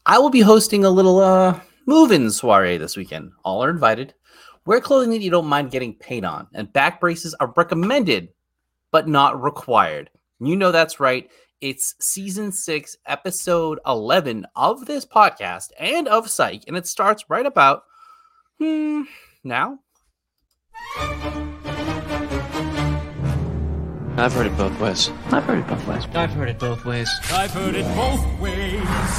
I will be hosting a little move-in soiree this weekend. All are invited. Wear clothing that you don't mind getting paint on, and back braces are recommended, but not required. You know that's right. It's season 6, episode 11 of this podcast and of Psych, and it starts right about now. I've heard it both ways. I've heard it both ways. I've heard it both ways. I've heard it both ways.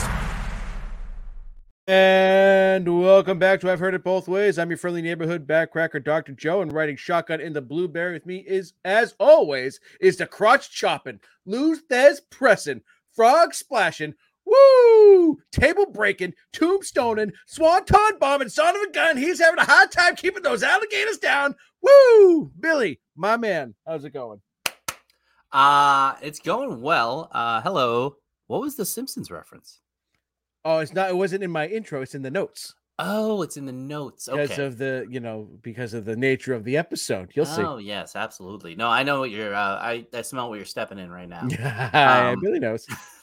And welcome back to I've Heard It Both Ways. I'm your friendly neighborhood backcracker, Dr. Joe, and riding shotgun in the blueberry with me is, as always, is the crotch chopping, Lou Thez pressing, frog splashing, woo, table breaking, tombstoning, swanton bombing, son of a gun. He's having a hard time keeping those alligators down. Woo, Billy, my man, how's it going? It's going well. Hello. What was the Simpsons reference? Oh, it's not. It wasn't in my intro. It's in the notes. Oh, it's in the notes. Okay. Because of the nature of the episode. You'll see. Oh, yes, absolutely. No, I know what you're. I smell what you're stepping in right now. Billy knows.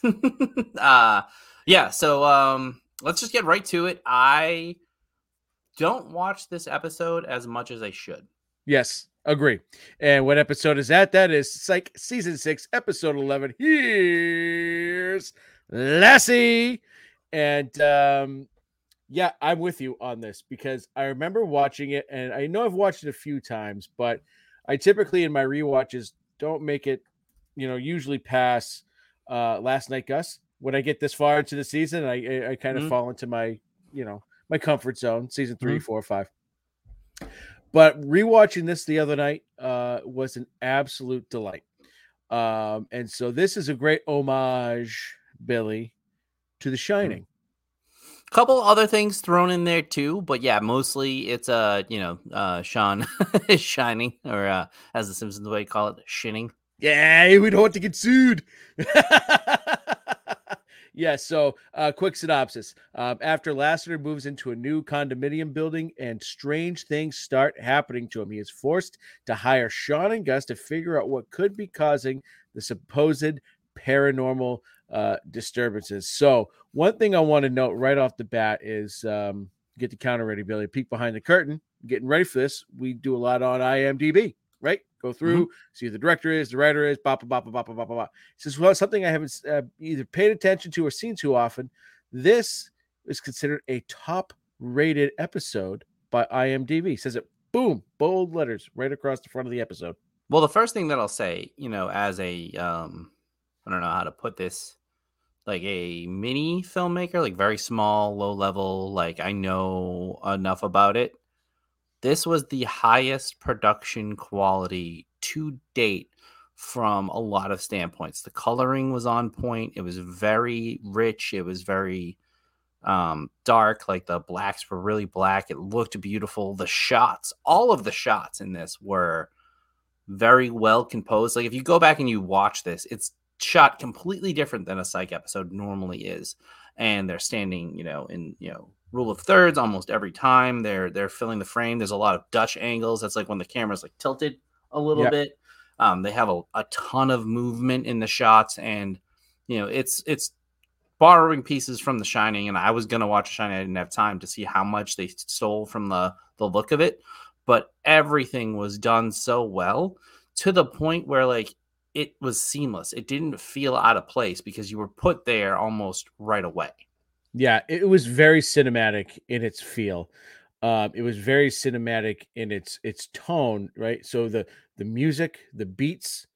Yeah. So let's just get right to it. I don't watch this episode as much as I should. Yes, agree. And what episode is that? That is Psych season 6, episode 11. Here's Lassie. And yeah, I'm with you on this because I remember watching it, and I know I've watched it a few times, but I typically in my rewatches don't make it, usually past Last Night Gus. When I get this far into the season, I kind of fall into my, my comfort zone, season 3, 4, 5. But rewatching this the other night was an absolute delight. And so this is a great homage, Billy, to The Shining. Couple other things thrown in there too, but yeah, mostly it's Sean is shining, or as the Simpsons way call it, shinning. Yeah, we don't want to get sued. Yeah, so quick synopsis. After Lassiter moves into a new condominium building and strange things start happening to him, he is forced to hire Sean and Gus to figure out what could be causing the supposed paranormal disturbances. So one thing I want to note right off the bat is get the counter ready, Billy. Peek behind the curtain. Getting ready for this. We do a lot on IMDb, right? Go through, see who the director is, the writer is, blah, blah, blah, blah, blah, blah, blah. This is something I haven't either paid attention to or seen too often. This is considered a top-rated episode by IMDb. Says it, boom, bold letters right across the front of the episode. Well, the first thing that I'll say, as a, I don't know how to put this, like a mini filmmaker, like very small, low level, like I know enough about it. This was the highest production quality to date from a lot of standpoints. The coloring was on point. It was very rich. It was very dark. Like the blacks were really black. It looked beautiful. The shots, all of the shots in this were very well composed. Like if you go back and you watch this, it's shot completely different than a Psych episode normally is. And they're standing, in, rule of thirds almost every time. They're filling the frame. There's a lot of Dutch angles. That's like when the camera's like tilted a little bit. They have a ton of movement in the shots, and it's borrowing pieces from The Shining. And I was gonna watch The Shining. I didn't have time to see how much they stole from the look of it, but everything was done so well to the point where like it was seamless. It didn't feel out of place because you were put there almost right away. Yeah, it was very cinematic in its feel. It was very cinematic in its tone, right? So the music, the beats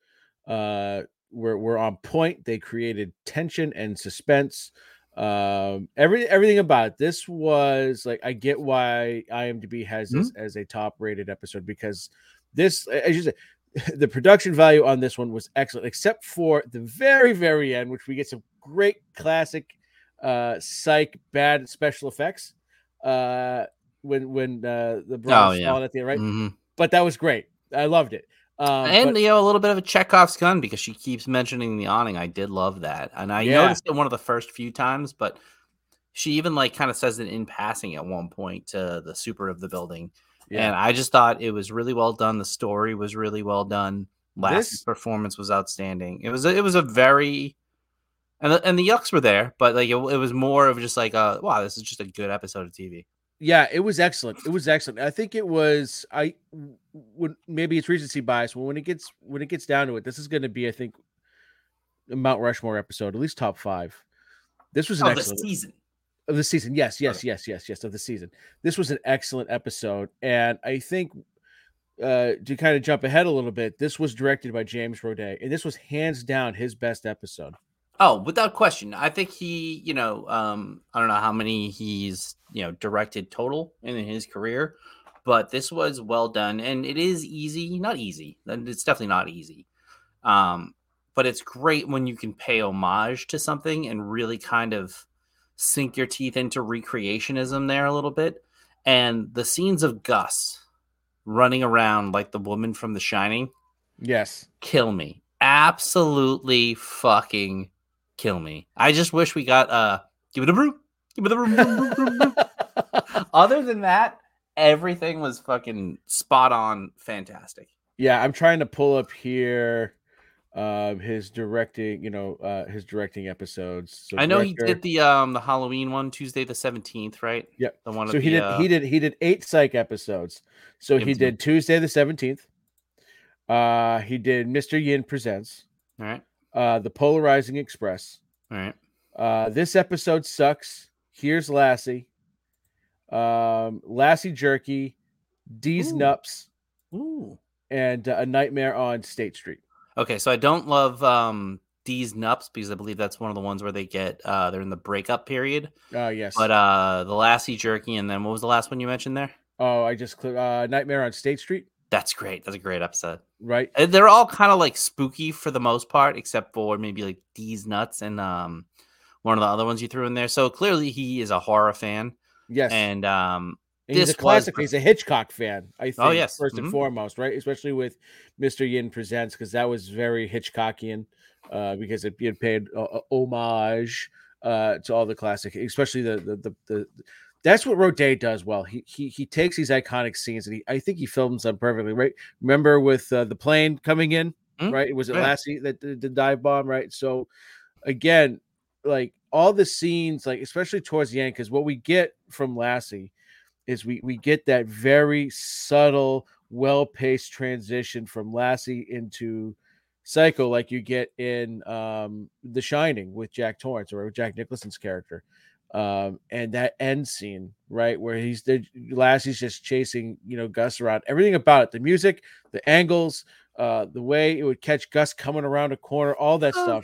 were on point. They created tension and suspense. Everything about it. This was like, I get why IMDb has this as a top-rated episode, because this, as you said, the production value on this one was excellent, except for the very, very end, which we get some great classic Psych bad special effects when the bronze falling at the end, right? But that was great. I loved it. And a little bit of a Chekhov's gun, because she keeps mentioning the awning. I did love that, and I noticed it one of the first few times, but she even like kind of says it in passing at one point to the super of the building. And I just thought it was really well done. The story was really well done. Lassie's performance was outstanding. It was a very And the yucks were there, but like it was more of just like wow, this is just a good episode of TV. Yeah, it was excellent. It was excellent. I think it was maybe it's recency bias, but when it gets down to it, this is going to be, I think, a Mount Rushmore episode, at least top 5. This was an excellent season. Of the season. Yes, of the season. This was an excellent episode, and I think to kind of jump ahead a little bit, this was directed by James Roday, and this was hands down his best episode. Oh, without question. I think he, I don't know how many he's, directed total in his career, but this was well done. And it is not easy. It's definitely not easy. But it's great when you can pay homage to something and really kind of sink your teeth into recreationism there a little bit. And the scenes of Gus running around like the woman from The Shining. Yes. Kill me. Absolutely fucking kill me. I just wish we got give it a brew. Give it a brew. Other than that, everything was fucking spot on fantastic. Yeah, I'm trying to pull up here his directing, his directing episodes. So I know he did the Halloween one, Tuesday the 17th, right? Yep. The one. So he did 8 psych episodes. So he did Tuesday the 17th. He did Mr. Yin Presents. All right. The Polarizing Express. All right. This episode sucks. Here's Lassie. Lassie Jerky. D's Nups. Ooh. And A Nightmare on State Street. Okay, so I don't love D's Nups because I believe that's one of the ones where they get they're in the breakup period. Yes. But the Lassie Jerky, and then what was the last one you mentioned there? Oh, I just clicked Nightmare on State Street. That's great. That's a great episode. Right. They're all kind of like spooky for the most part, except for maybe like D's Nuts and one of the other ones you threw in there. So clearly he is a horror fan. Yes. And he's a classic. He's a Hitchcock fan, I think. Oh, yes. First and foremost, right? Especially with Mr. Yin Presents, because that was very Hitchcockian, because it paid homage to all the classic, especially the that's what Roday does well. He takes these iconic scenes and I think he films them perfectly, right? Remember with the plane coming in, right? It was Lassie that the dive bomb, right? So again, like all the scenes, like especially towards the end, because what we get from Lassie is we get that very subtle, well-paced transition from Lassie into Psycho, like you get in The Shining with Jack Torrance or Jack Nicholson's character. And that end scene, right, where Lassie's just chasing, Gus around. Everything about it, the music, the angles, the way it would catch Gus coming around a corner, all that stuff.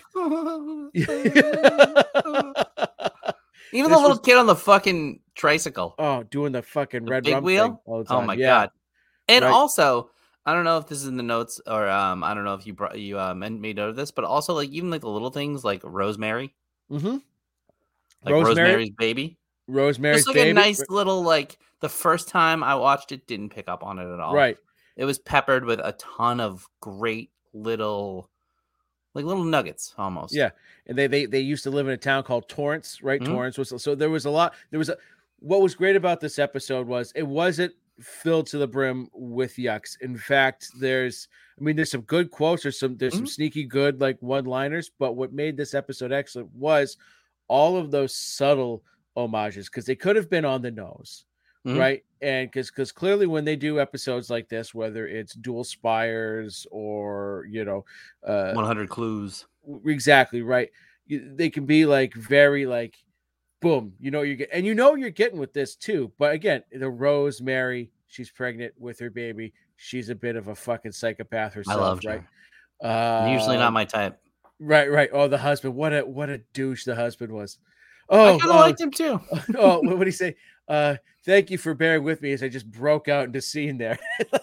Even the little kid on the fucking tricycle. Oh, doing the fucking red big rum wheel thing all the time. Oh my god! And right. Also, I don't know if this is in the notes or I don't know if you made note of this, but also like even like the little things like Rosemary. Mm-hmm. Like Rosemary's Baby. Rosemary's Just like Baby. a nice little, like, the first time I watched it, didn't pick up on it at all. Right. It was peppered with a ton of great little nuggets almost. Yeah. And they used to live in a town called Torrance, right? Mm-hmm. Torrance was, so there was what was great about this episode was it wasn't filled to the brim with yucks. In fact, there's some good quotes, there's some sneaky good, like, one-liners, but what made this episode excellent was all of those subtle homages, because they could have been on the nose, right? And because clearly when they do episodes like this, whether it's Dual Spires or 100 Clues, exactly right, they can be like very like boom, you're getting with this too. But again, the Rosemary, she's pregnant with her baby. She's a bit of a fucking psychopath herself. I love right? her. Usually not my type. Right. Oh, the husband. What a douche the husband was. Oh, I kind of liked him too. Oh, what would he say? Thank you for bearing with me as I just broke out into scene there.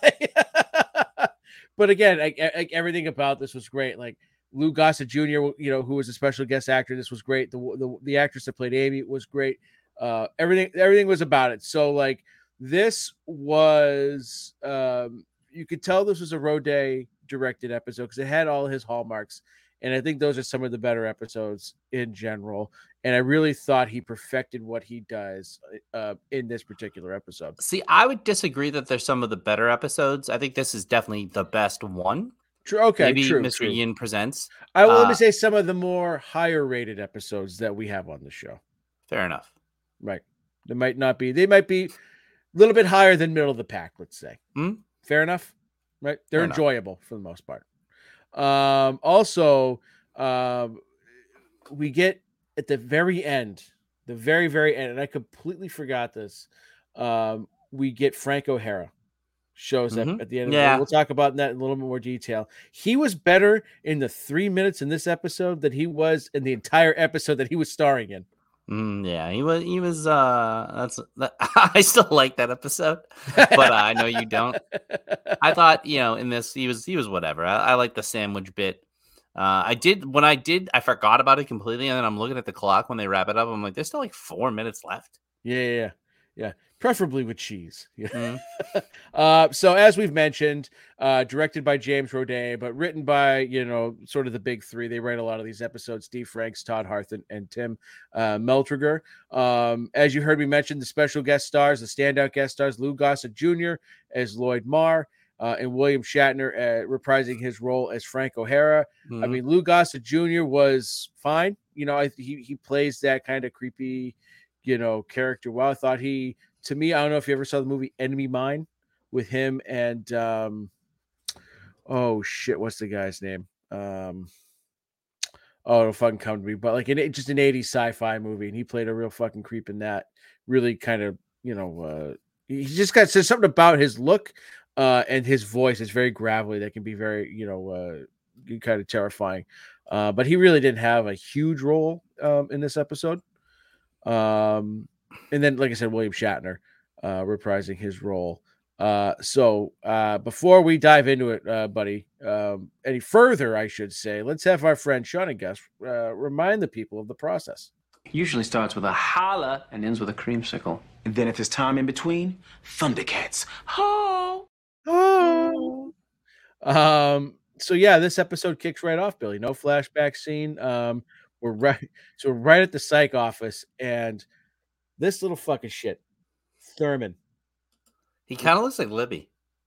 But again, everything about this was great. Like Lou Gossett Jr., who was a special guest actor. This was great. The actress that played Amy was great. Everything was about it. So like this was, you could tell this was a Roday directed episode because it had all his hallmarks. And I think those are some of the better episodes in general. And I really thought he perfected what he does in this particular episode. See, I would disagree that there's some of the better episodes. I think this is definitely the best one. True. Okay. Maybe True. Mr. True. Yin Presents. Let me say some of the more higher rated episodes that we have on the show. Fair enough. Right. They might be a little bit higher than middle of the pack, let's say. Fair enough. Right. They're enjoyable for the most part. Also, we get at the very end, and I completely forgot this. We get Frank O'Hara shows up at the end of the We'll talk about that in a little bit more detail. He was better in the 3 minutes in this episode than he was in the entire episode that he was starring in. He was I still like that episode, but I know you don't. I thought, in this he was whatever. I like the sandwich bit. I forgot about it completely, and then I'm looking at the clock when they wrap it up. I'm like, there's still like 4 minutes left. Yeah. Preferably with cheese. So as we've mentioned, directed by James Roday, but written by, sort of the big three. They write a lot of these episodes: Steve Franks, Todd Harth, and Tim Meltriger. As you heard me mention, the standout guest stars, Lou Gossett Jr. as Lloyd Marr, and William Shatner reprising his role as Frank O'Hara. I mean, Lou Gossett Jr. was fine. He plays that kind of creepy, character well. I thought to me, I don't know if you ever saw the movie Enemy Mine with him and what's the guy's name? It'll fucking come to me, but like just an 80s sci-fi movie, and he played a real fucking creep in that. Really kind of, he just got something about his look and his voice is very gravelly that can be very, kind of terrifying. But he really didn't have a huge role in this episode. And then, like I said, William Shatner reprising his role. So before we dive into it, buddy, any further, I should say, let's have our friend Sean and Gus remind the people of the process. Usually starts with a holla and ends with a creamsicle. And then if there's time in between, Thundercats. Ho! Oh. So yeah, this episode kicks right off, Billy. No flashback scene. We're right at the psych office, and this little fucking shit, Thurman. He kind of looks like Libby.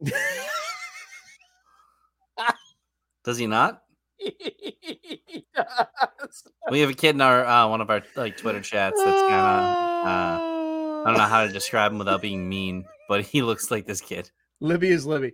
Does he not? He does. We have a kid in our one of our Twitter chats that's kind of I don't know how to describe him without being mean, but he looks like this kid. Libby is Libby.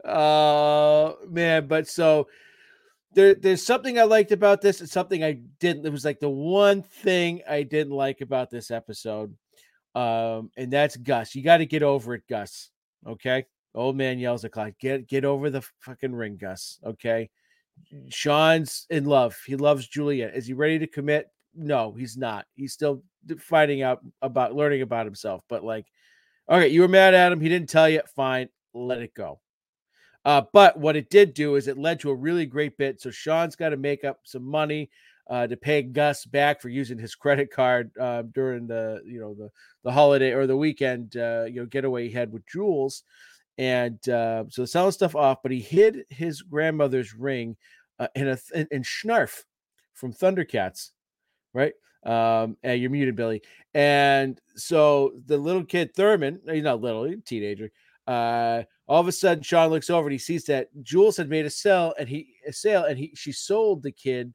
Man, but so there's something I liked about this and something I didn't. It was like the one thing I didn't like about this episode. And that's Gus. You got to get over it, Gus. Okay. Old man yells at clock. Get over the fucking ring, Gus. Okay. Sean's in love. He loves Juliet. Is he ready to commit? No, he's not. He's still learning about himself. But like, okay, you were mad at him. He didn't tell you. Fine. Let it go. But what it did do is it led to a really great bit. So Sean's got to make up some money to pay Gus back for using his credit card during the holiday or the weekend getaway he had with Jules. And so selling stuff off, but he hid his grandmother's ring in Snarf from Thundercats, right? And you're muted, Billy. And so the little kid Thurman, he's not little, he's a teenager. All of a sudden, Sean looks over and he sees that Jules had made a sale, and she sold the kid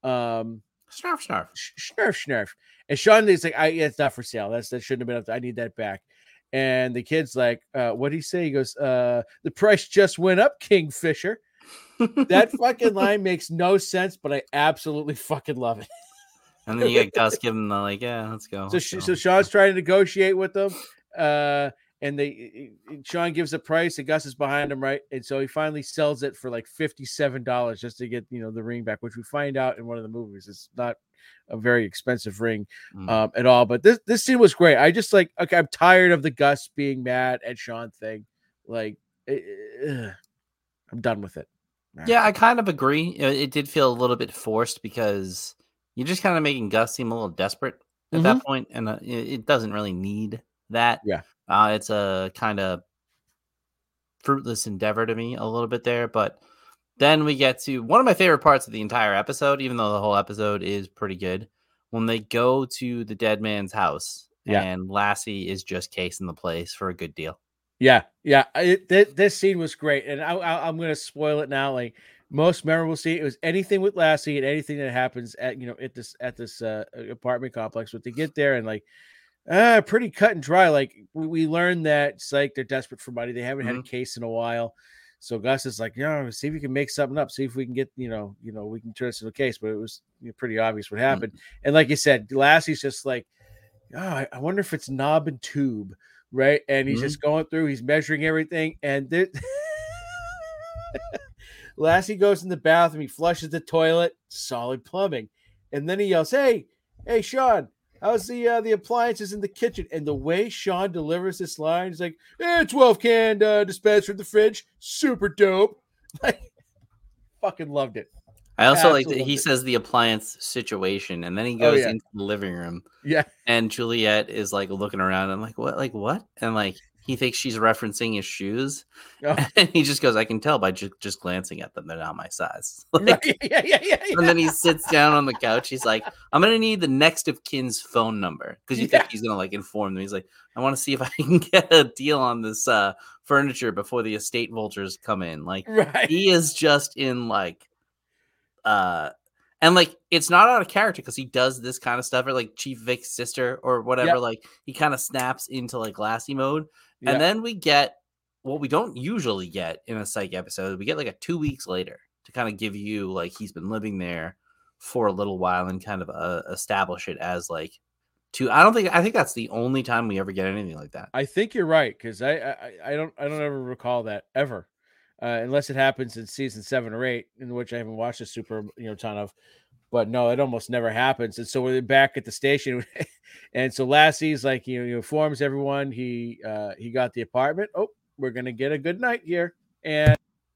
Snarf. And Sean is like, it's not for sale. That shouldn't have been up there. I need that back. And the kid's like, what did he say? He goes, the price just went up, Kingfisher. That fucking line makes no sense, but I absolutely fucking love it. And then you get Gus giving the let's go. So Sean's trying to negotiate with them. And Sean gives a price, and Gus is behind him, right? And so he finally sells it for like $57 just to get the ring back, which we find out in one of the movies. It's not a very expensive ring at all. But this scene was great. I just I'm tired of the Gus being mad at Sean thing. I'm done with it. Yeah, I kind of agree. It did feel a little bit forced because you're just kind of making Gus seem a little desperate at that point, and it doesn't really need that. Yeah. It's a kind of fruitless endeavor to me a little bit there. But then we get to one of my favorite parts of the entire episode, even though the whole episode is pretty good, when they go to the dead man's house and Lassie is just casing the place for a good deal. Yeah. This scene was great. And I'm going to spoil it now. Like, Most memorable scene. It was anything with Lassie and anything that happens at at this apartment complex. But they get there and like pretty cut and dry. Like we learned that it's like they're desperate for money. They haven't had a case in a while. So Gus is like, see if we can make something up. See if we can get, we can turn this into a case. But it was pretty obvious what happened. And like you said, Lassie's just like, I wonder if it's knob and tube, right? And he's just going through. He's measuring everything, and Lassie goes in the bathroom. He flushes the toilet. Solid plumbing, and then he yells, "Hey, Sean! How's the appliances in the kitchen?" And the way Sean delivers this line, he's like, 12-can dispenser in the fridge. Super dope. Like, fucking loved it. I also like that he says the appliance situation, and then he goes into the living room. Yeah. And Juliet is like looking around. I'm like, what? Like, what? And like, he thinks she's referencing his shoes. Oh. And he just goes, I can tell by just glancing at them. They're not my size. Like, yeah. And then he sits down on the couch. He's like, I'm going to need the next of kin's phone number. Because you think he's going to like inform them. He's like, I want to see if I can get a deal on this furniture before the estate vultures come in. Like, he is just in like, and like it's not out of character because he does this kind of stuff, or like Chief Vic's sister or whatever. Like he kind of snaps into like Lassie mode, and then we get what we don't usually get in a psych episode. We get like a 2 weeks later to kind of give you like he's been living there for a little while and kind of establish it as like I think that's the only time we ever get anything like that. I think you're right because I don't ever recall that ever. Unless it happens in season 7 or 8, in which I haven't watched a super ton of, but no, it almost never happens. And so we're back at the station, and so Lassie's like informs everyone he got the apartment. Oh, we're gonna get a good night here, and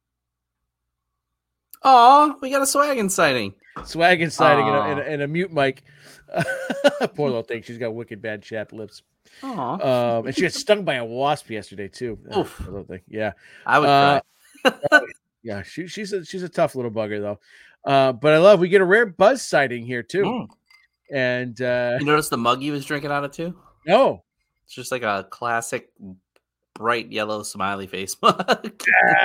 we got a Swaggin sighting. Swaggin sighting and a mute mic. Poor little thing. She's got wicked bad chapped lips. And she got stung by a wasp yesterday too. Oof. Little thing. Yeah, I would cry. Yeah, she's a tough little bugger though. But I love we get a rare Buzz sighting here too. And you notice the mug he was drinking out of too? No. It's just like a classic bright yellow smiley face mug.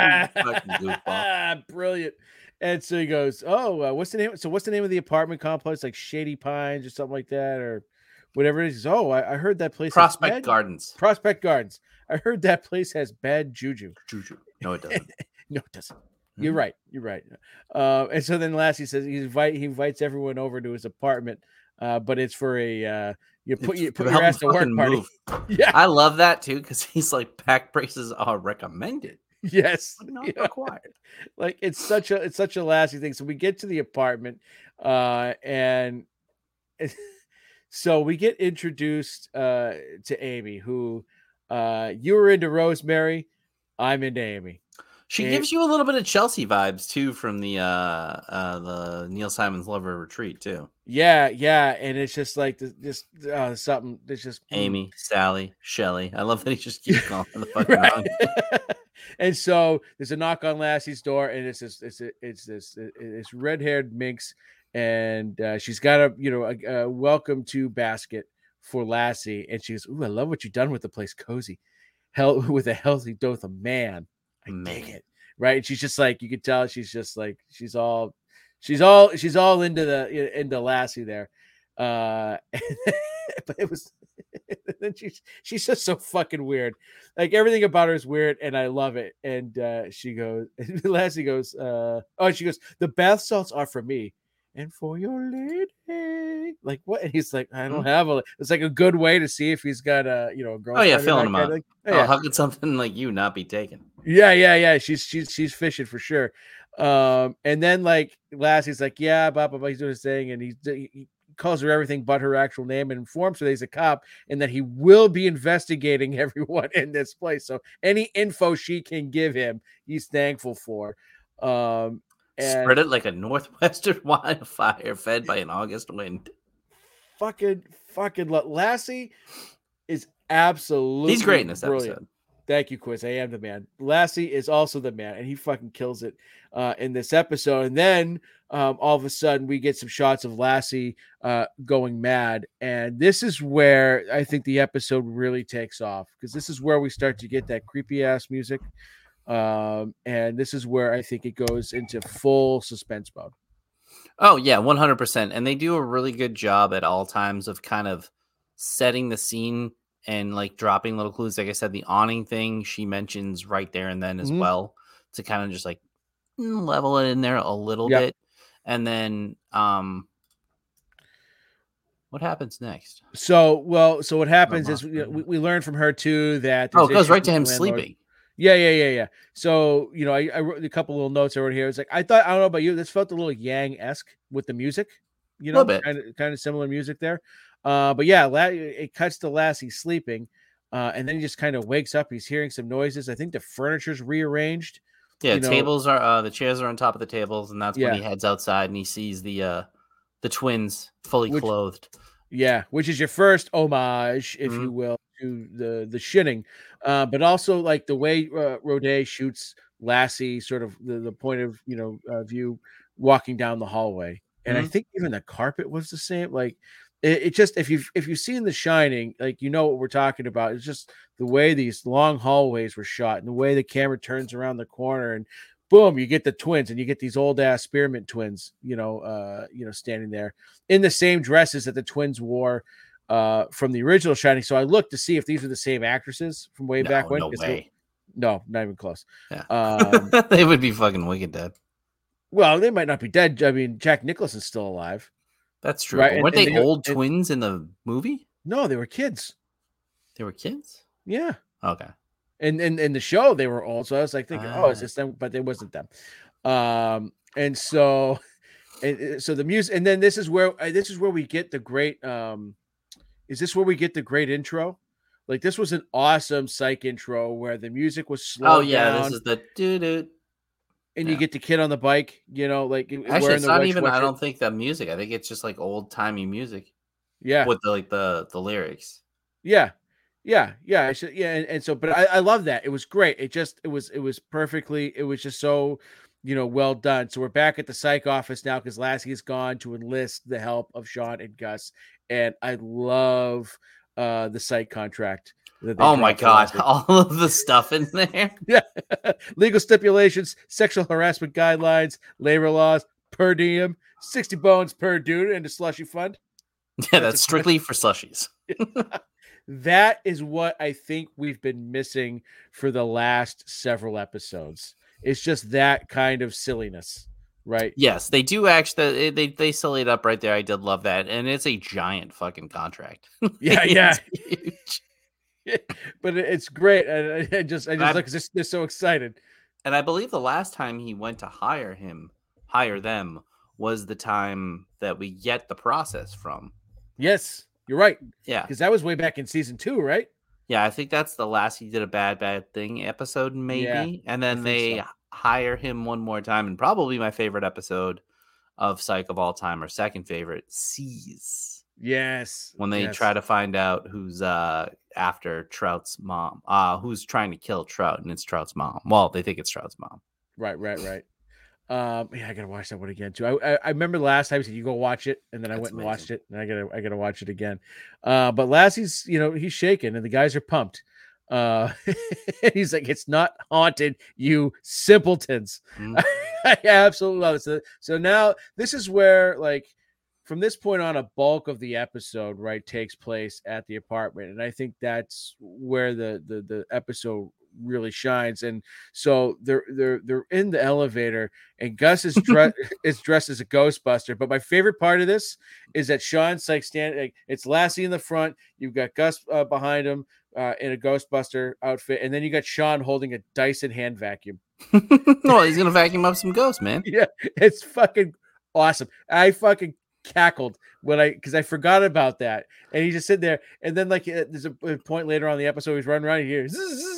Brilliant. And so he goes, what's the name? So what's the name of the apartment complex? Like Shady Pines or something like that, or whatever it is. I heard that place. Prospect Gardens. Prospect Gardens. I heard that place has bad juju. No, it doesn't. No, it doesn't. You're right. And so then Lassie says he invites everyone over to his apartment, but it's for a put your ass to work party. Yeah, I love that too because he's like back braces are recommended. Yes, not required. Like it's such a Lassie thing. So we get to the apartment, and so we get introduced to Amy, who you were into Rosemary, I'm into Amy. She gives you a little bit of Chelsea vibes too from the Neil Simon's Lover Retreat too. Yeah, and it's just like something. It's just Amy, Sally, Shelley. I love that he just keeps calling the fucking wrong. And so there's a knock on Lassie's door, and it's this red-haired minx, and she's got a welcome to basket for Lassie, and she goes, "Ooh, I love what you've done with the place, cozy, with a healthy dose of man." I dig it, right? And she's just like, you could tell she's just like she's all into Lassie there. But it was then she's just so fucking weird. Like everything about her is weird, and I love it. And Lassie goes, she goes, the bath salts are for me and for your lady. Like what? And he's like, I don't have a. It's like a good way to see if he's got a girlfriend. Oh yeah, filling him out. How could something like you not be taken? Yeah. She's fishing for sure. And then like Lassie's like, yeah, blah blah blah. He's doing his thing, and he calls her everything but her actual name, and informs her that he's a cop and that he will be investigating everyone in this place. So any info she can give him, he's thankful for. And spread it like a northwestern wildfire fed by an August wind. Fucking Lassie is absolutely he's great in this brilliant. Episode. Thank you, Quiz. I am the man. Lassie is also the man, and he fucking kills it in this episode. And then all of a sudden, we get some shots of Lassie going mad. And this is where I think the episode really takes off, because this is where we start to get that creepy ass music. And this is where I think it goes into full suspense mode. Oh yeah, 100%. And they do a really good job at all times of kind of setting the scene and like dropping little clues. Like I said, the awning thing she mentions right there and then as well, to kind of just like level it in there a little bit. And then what happens next? So what happens is we learn from her too that it goes right to him sleeping. Yeah. So, I wrote a couple little notes over here. It's like, I don't know about you, this felt a little Yang-esque with the music, a little bit. Kind of similar music there. But yeah, it cuts to Lassie sleeping. And then he just kind of wakes up. He's hearing some noises. I think the furniture's rearranged. Yeah, tables are the chairs are on top of the tables, and that's when he heads outside and he sees the twins fully clothed. Yeah, which is your first homage, if you will, to the Shining. But also like the way Roday shoots Lassie, sort of the point of view walking down the hallway. And I think even the carpet was the same. Like it just if you've seen The Shining, like what we're talking about. It's just the way these long hallways were shot and the way the camera turns around the corner and boom, you get the twins and you get these old ass spearmint twins, standing there in the same dresses that the twins wore from the original Shining. So I looked to see if these were the same actresses from way back when. No way. No, not even close. Yeah. They would be fucking wicked dead. Well, they might not be dead. I mean, Jack Nicholson's still alive. That's true. Right? Weren't they old twins in the movie? No, they were kids. They were kids? Yeah. Okay. And in the show, they were old. So I was like thinking, is this them? But it wasn't them. And so the music, and then this is where we get the great. Is this where we get the great intro? Like this was an awesome Psych intro where the music was slow. Oh yeah, down, this is the doo-doo. And you get the kid on the bike, like actually, it's not even. I don't think that music. I think it's just like old timey music. Yeah, with the lyrics. Yeah. And so, but I love that. It was great. It was perfectly. It was just so, well done. So we're back at the Psych office now because Lassie's gone to enlist the help of Sean and Gus, and I love the Psych contract. Oh my God. All of the stuff in there. Yeah. Legal stipulations, sexual harassment guidelines, labor laws, per diem, 60 bones per dude, and a slushy fund. Yeah, that's strictly for slushies. That is what I think we've been missing for the last several episodes. It's just that kind of silliness, right? Yes, they do actually. They silly it up right there. I did love that. And it's a giant fucking contract. Yeah. But it's great. And I just look because they're so excited. And I believe the last time he went to hire them was the time that we get the process from. Yes, you're right. Yeah. Because that was way back in season 2, right? Yeah, I think that's the last he did a bad thing episode, maybe. Yeah, and then they hire him one more time. And probably my favorite episode of Psych of all time, or second favorite, Seize. Yes. When they try to find out who's after Trout's mom, who's trying to kill Trout, and it's Trout's mom. Well, they think it's Trout's mom. Right. Yeah, I gotta watch that one again too. I remember the last time he said you go watch it, and then I went and watched it, and I gotta watch it again. But Lassie's, he's shaking, and the guys are pumped. He's like, it's not haunted, you simpletons. I absolutely love it. So now this is where, like, from this point on, a bulk of the episode, right, takes place at the apartment, and I think that's where the episode really shines. And so they're in the elevator, and Gus is dressed as a Ghostbuster. But my favorite part of this is that Sean's like standing, like, it's Lassie in the front, you've got Gus behind him in a Ghostbuster outfit, and then you got Sean holding a Dyson hand vacuum. No, he's gonna vacuum up some ghosts, man. Yeah, it's fucking awesome. I fucking cackled because I forgot about that, and he just sit there, and then like there's a point later on in the episode he's running around here.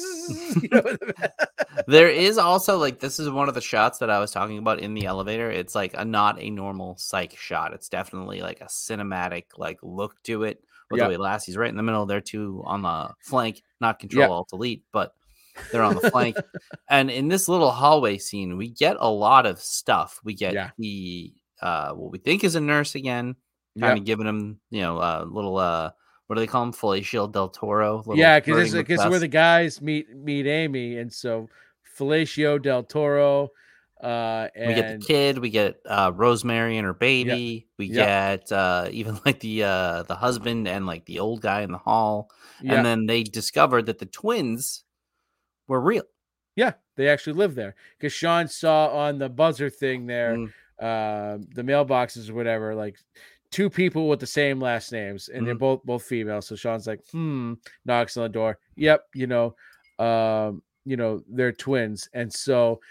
There is also, like, this is one of the shots that I was talking about in the elevator. It's like not a normal Psych shot. It's definitely like a cinematic like look to it. With the way Lassie's right in the middle, they're two on the flank, not Control Alt Delete, but they're on the flank. And in this little hallway scene, we get a lot of stuff. We get the what we think is a nurse again, kind of giving him, a little what do they call him? Fellatio del Toro. Yeah, because it's where the guys meet Amy, and so Felicio del Toro. We get the And kid, we get Rosemary and her baby, we Yep. get even like the husband and like the old guy in the hall, and yeah, then they discovered that the twins were real. yeah, they actually live there because Sean saw on the buzzer thing there, Mm. the mailboxes or whatever, like two people with the same last names, and they're both female. So Sean's like, knocks on the door. Yep, they're twins, and so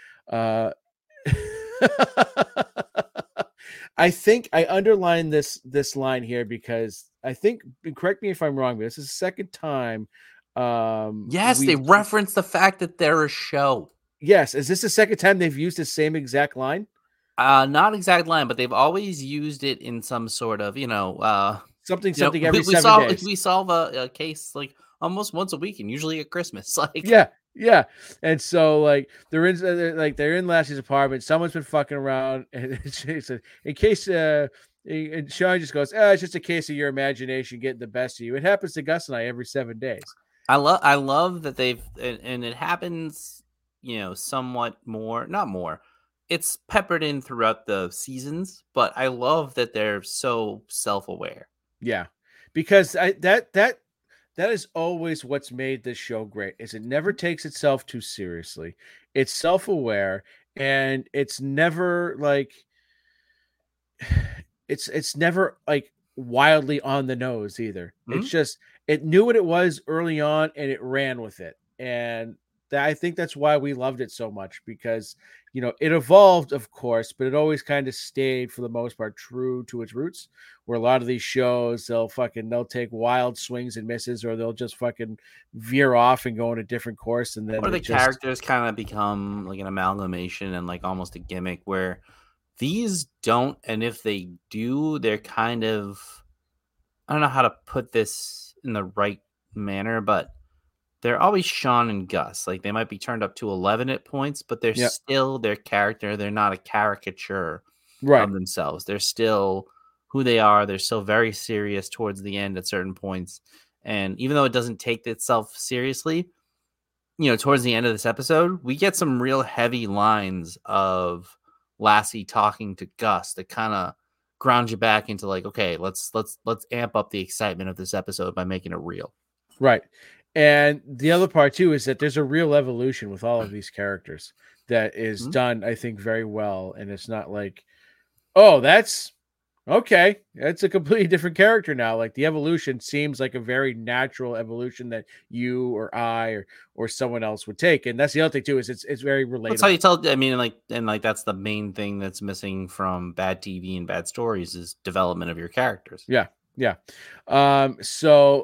I think I underlined this line here because I think, and correct me if I'm wrong, but this is the second time. Yes, they reference the fact that they're a show. Yes, is this the second time they've used the same exact line? Not exact line, but they've always used it in some sort of, Something you know, every we 7 solve days. we solve a case like almost once a week, and usually at Christmas. Like, Yeah. And so like they're in Lassie's apartment. Someone's been fucking around, and she said, in case and Sean just goes, it's just a case of your imagination getting the best of you. It happens to Gus and I every 7 days. I love that they've and it happens, somewhat more, not more. It's peppered in throughout the seasons, but I love that they're so self-aware. Yeah, because that is always what's made this show great. Is it never takes itself too seriously. It's self-aware, and it's never like it's never like wildly on the nose either. Mm-hmm. It's just it knew what it was early on, and it ran with it. And I think that's why we loved it so much, because it evolved, of course, but it always kind of stayed for the most part true to its roots. Where a lot of these shows, they'll take wild swings and misses, or they'll just fucking veer off and go in a different course, and then or the characters kind of become like an amalgamation and like almost a gimmick, where these don't, and if they do, they're kind of, I don't know how to put this in the right manner, but they're always Sean and Gus. Like, they might be turned up to 11 at points, but they're still their character. They're not a caricature of themselves. They're still who they are. They're still very serious towards the end at certain points. And even though it doesn't take itself seriously, towards the end of this episode, we get some real heavy lines of Lassie talking to Gus that kind of ground you back into like, okay, let's amp up the excitement of this episode by making it real. Right. And the other part too is that there's a real evolution with all of these characters that is done, I think, very well. And it's not like, oh, that's okay, that's a completely different character now. Like, the evolution seems like a very natural evolution that you or I or someone else would take. And that's the other thing too, is it's very relatable. That's how you tell. I mean, like that's the main thing that's missing from bad TV and bad stories is development of your characters. Yeah. So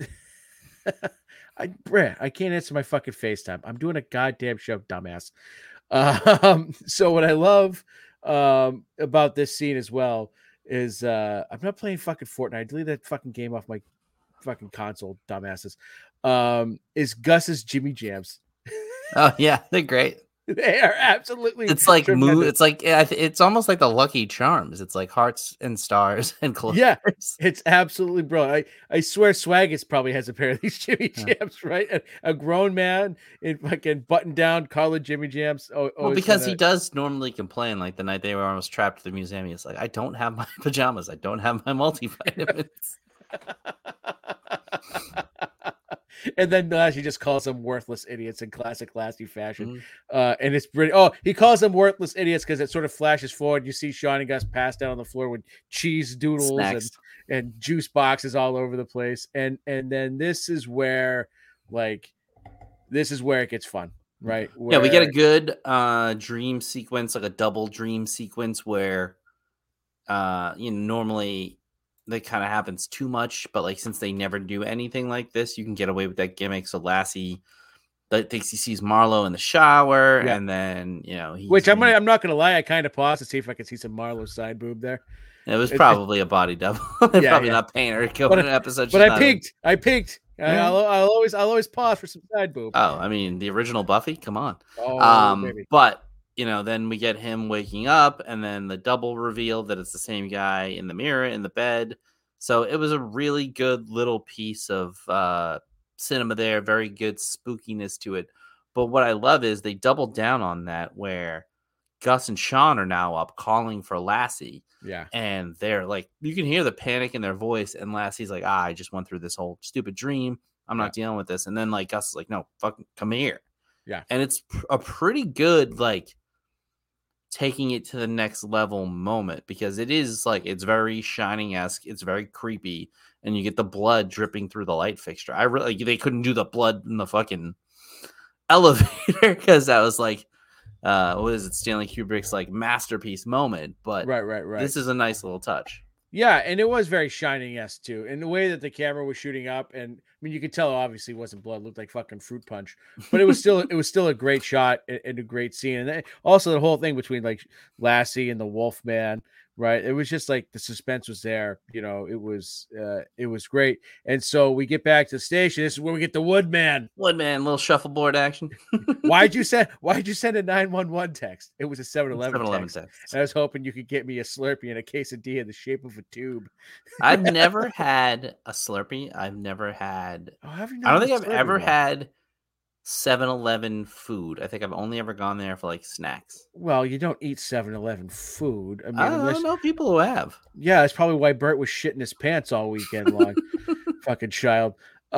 I can't answer my fucking FaceTime. I'm doing a goddamn show, dumbass. So what I love about this scene as well is I'm not playing fucking Fortnite. I deleted that fucking game off my fucking console, dumbasses. Is Gus's Jimmy Jams. Oh yeah, they're great. They are absolutely. It's like it's almost like the Lucky Charms. It's like hearts and stars and clovers. Yeah, it's absolutely brilliant. I swear Swaggis probably has a pair of these Jimmy Jams, right? A grown man in fucking button down colored Jimmy Jams. Well, because he does normally complain. Like the night they were almost trapped at the museum, he's like, I don't have my pajamas. I don't have my multivitamins. And then she just calls them worthless idiots in classic Lassie fashion. And it's pretty. Oh, he calls them worthless idiots because it sort of flashes forward. You see Sean and Gus pass down on the floor with cheese doodles and juice boxes all over the place. And then this is where it gets fun, right? Yeah, we get a good dream sequence, like a double dream sequence where normally that kind of happens too much, but like since they never do anything like this, you can get away with that gimmick. So Lassie thinks he sees Marlo in the shower, and then I'm not gonna lie, I kind of paused to see if I could see some Marlo side boob there. It was probably a body double. Probably not paying her to go in an episode. But I peeked. I'll always pause for some side boob. Oh, I mean the original Buffy. Come on. Maybe. But then we get him waking up, and then the double reveal that it's the same guy in the mirror in the bed. So it was a really good little piece of cinema there. Very good spookiness to it. But what I love is they doubled down on that, where Gus and Sean are now up calling for Lassie. Yeah. And they're like, you can hear the panic in their voice. And Lassie's like, I just went through this whole stupid dream. I'm not dealing with this. And then like Gus is like, no, fucking come here. Yeah. And it's a pretty good, like, taking it to the next level moment, because it is like, it's very Shining-esque. It's very creepy. And you get the blood dripping through the light fixture. I really, they couldn't do the blood in the fucking elevator because that was like, what is it, Stanley Kubrick's like masterpiece moment. But right. this is a nice little touch. Yeah, and it was very Shining-esque too, in the way that the camera was shooting up, and I mean, you could tell obviously it wasn't blood; it looked like fucking fruit punch, but it was still a great shot and a great scene, and then also the whole thing between like Lassie and the Wolfman, right? It was just like the suspense was there, you know. It was great, and so we get back to the station. This is where we get the Woodman. Woodman, little shuffleboard action. Why'd you send a 911 text? It was a 7-Eleven text. text. I was hoping you could get me a Slurpee and a quesadilla in the shape of a tube. I've never had a Slurpee. I've never had. Oh, have you I don't not think had I've Slurpee ever before? had 7-Eleven food. I think I've only ever gone there for like snacks. Well, you don't eat 7-Eleven food. I mean, I don't know people who have. Yeah, that's probably why Bert was shitting his pants all weekend long. Fucking child.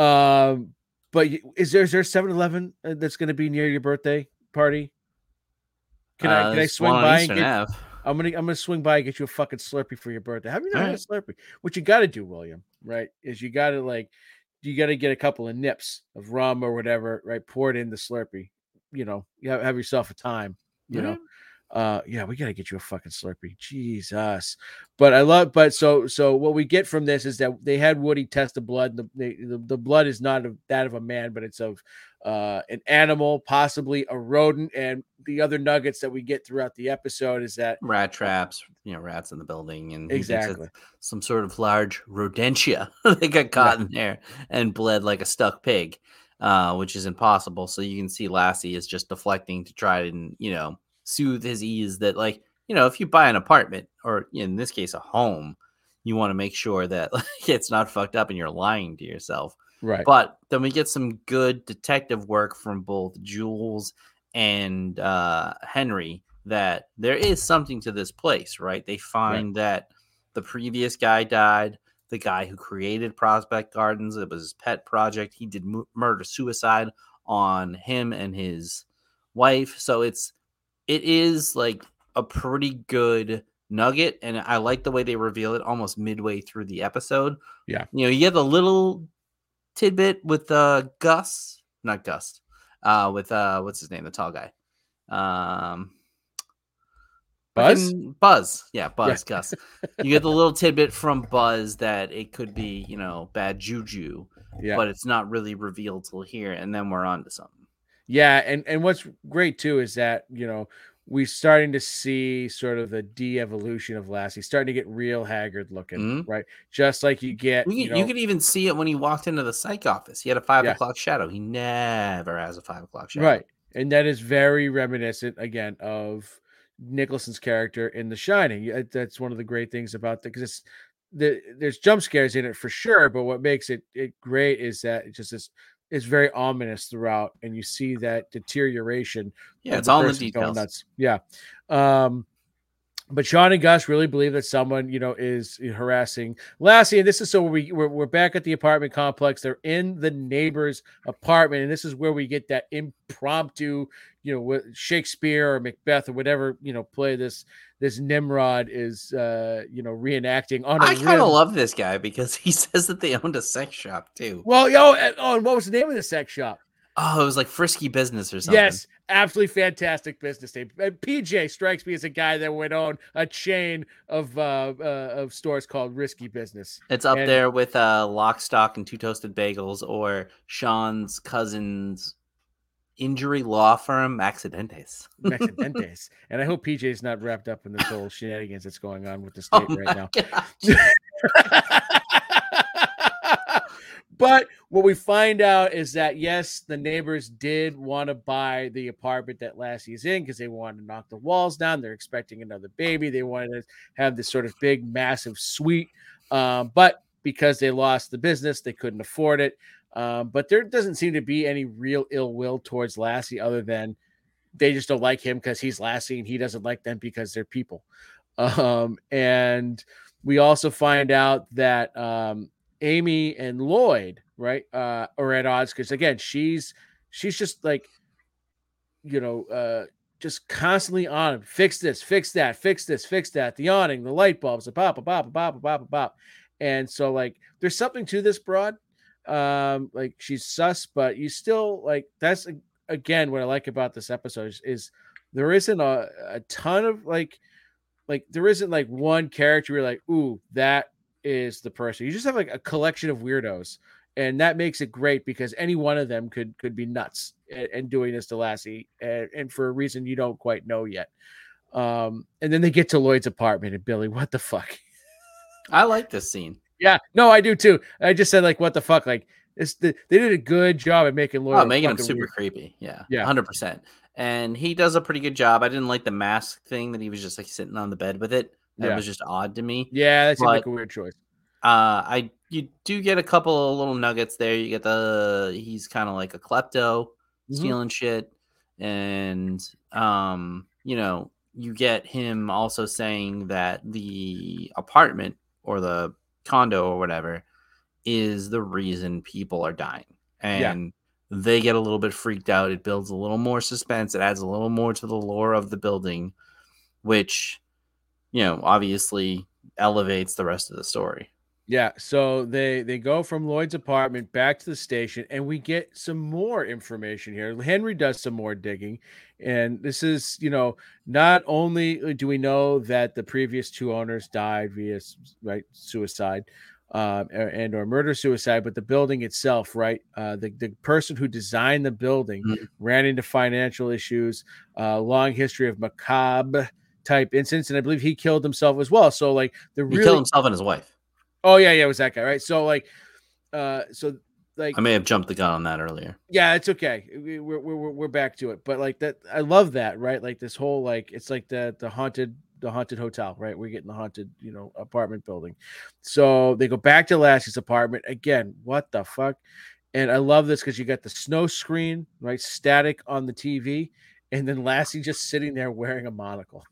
But is there 7-Eleven that's going to be near your birthday party? Can I swing by and get? I'm gonna swing by and get you a fucking Slurpee for your birthday. Have you not had a Slurpee? What you got to do, William? Right? Is you got to get a couple of nips of rum or whatever, right? Pour it in the Slurpee. You know, you have yourself a time. You know. Yeah, we gotta get you a fucking Slurpee. Jesus. But so what we get from this is that they had Woody test the blood. The blood is not that of a man, but it's of an animal, possibly a rodent. And the other nuggets that we get throughout the episode is that rat traps, rats in the building, and exactly some sort of large rodentia they got caught in there and bled like a stuck pig, which is impossible. So you can see Lassie is just deflecting to try to, soothe his ease that, like, if you buy an apartment, or in this case a home, you want to make sure that like, it's not fucked up and you're lying to yourself, right? But then we get some good detective work from both Jules and Henry, that there is something to this place, right? They find that the previous guy died, the guy who created Prospect Gardens, it was his pet project. He did murder suicide on him and his wife. So it is like a pretty good nugget, and I like the way they reveal it almost midway through the episode. Yeah. You get a little tidbit with with what's his name, the tall guy? Buzz? Buzz. Yeah, Buzz, yeah. Gus. You get the little tidbit from Buzz that it could be, bad juju, but it's not really revealed till here, and then we're on to something. Yeah, and what's great too is that, we're starting to see sort of the de-evolution of Lassie, starting to get real haggard looking, right? Just like you get, you could even see it when he walked into the psych office. He had a 5 o'clock shadow. He never has a 5 o'clock shadow, right? And that is very reminiscent again of Nicholson's character in The Shining. That's one of the great things about that, because there's jump scares in it for sure, but what makes it great is that it's very ominous throughout, and you see that deterioration. Yeah, it's all in the details. Nuts. Yeah. But Sean and Gus really believe that someone, is harassing Lassie. And this is so we're back at the apartment complex. They're in the neighbor's apartment. And this is where we get that impromptu, Shakespeare or Macbeth or whatever, play this Nimrod is, reenacting on. I kind of love this guy because he says that they owned a sex shop too. Well, and what was the name of the sex shop? Oh, it was like Frisky Business or something. Yes, absolutely fantastic business name. PJ strikes me as a guy that would own a chain of stores called Risky Business. It's up there with Lock, Stock, and Two Toasted Bagels, or Sean's cousin's injury law firm, Accidentes. And I hope PJ's not wrapped up in this whole shenanigans that's going on with the state right now. But what we find out is that, yes, the neighbors did want to buy the apartment that Lassie's in because they wanted to knock the walls down. They're expecting another baby. They wanted to have this sort of big, massive suite. But because they lost the business. They couldn't afford it. But there doesn't seem to be any real ill will towards Lassie other than they just don't like him because he's Lassie and he doesn't like them because they're people. And we also find out that Amy and Lloyd, right, are at odds because, again, she's just like, just constantly on him. Fix this, fix that, fix this, fix that. The awning, the light bulbs, the pop. And so, like, there's something to this broad. Like, she's sus, but you still, like, that's again what I like about this episode is there isn't a ton of like there isn't like one character you're like, ooh, that is the person. You just have like a collection of weirdos, and that makes it great because any one of them could be nuts and doing this to Lassie, and for a reason you don't quite know yet. And then they get to Lloyd's apartment, and Billy, what the fuck? I like this scene. Yeah, no, I do too. I just said like, what the fuck? Like, they did a good job at making Lloyd making him super weird. creepy. Yeah, 100%. And he does a pretty good job. I didn't like the mask thing that he was just like sitting on the bed with it. That was just odd to me. Yeah, that seemed like a weird choice. You do get a couple of little nuggets there. You get he's kind of like a klepto, stealing shit, and you get him also saying that the apartment or the condo or whatever is the reason people are dying, and they get a little bit freaked out. It builds a little more suspense. It adds a little more to the lore of the building, which obviously elevates the rest of the story. Yeah, so they go from Lloyd's apartment back to the station, and we get some more information here. Henry does some more digging, and this is, not only do we know that the previous two owners died via suicide, and or murder-suicide, but the building itself, right? The person who designed the building ran into financial issues, long history of macabre type incidents, and I believe he killed himself as well. So like he killed himself and his wife. Oh yeah, it was that guy, right? So like, I may have jumped the gun on that earlier. Yeah, it's okay. We're back to it, but like that, I love that, right? Like this whole it's like the haunted hotel, right? We're getting the haunted, apartment building. So they go back to Lassie's apartment again. What the fuck? And I love this because you got the snow screen, right? Static on the TV, and then Lassie just sitting there wearing a monocle.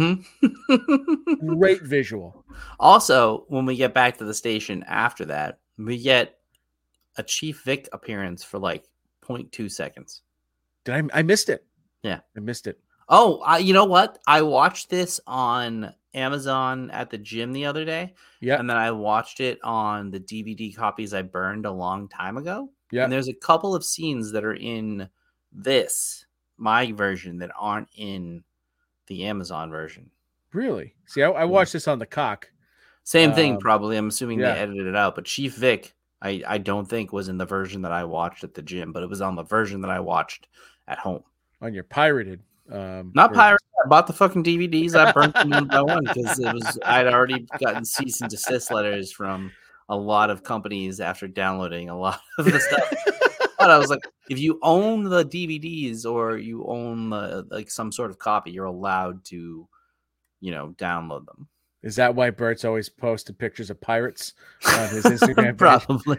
Great visual. Also, when we get back to the station after that, we get a Chief Vic appearance for like 0.2 seconds. I missed it. Yeah, I missed it. Oh, you know what? I watched this on Amazon at the gym the other day. Yeah. And then I watched it on the DVD copies I burned a long time ago. Yeah. And there's a couple of scenes that are in my version, that aren't in the Amazon version. Really? See, I watched this on the cock. Same thing, probably. I'm assuming they edited it out. But Chief Vic, I don't think was in the version that I watched at the gym, but it was on the version that I watched at home. On your pirated. Not pirated. I bought the fucking DVDs. I burnt them one by one because I'd already gotten cease and desist letters from a lot of companies after downloading a lot of the stuff. But I was like, if you own the DVDs or you own some sort of copy, you're allowed to, download them. Is that why Bert's always posted pictures of pirates on his Instagram? Probably.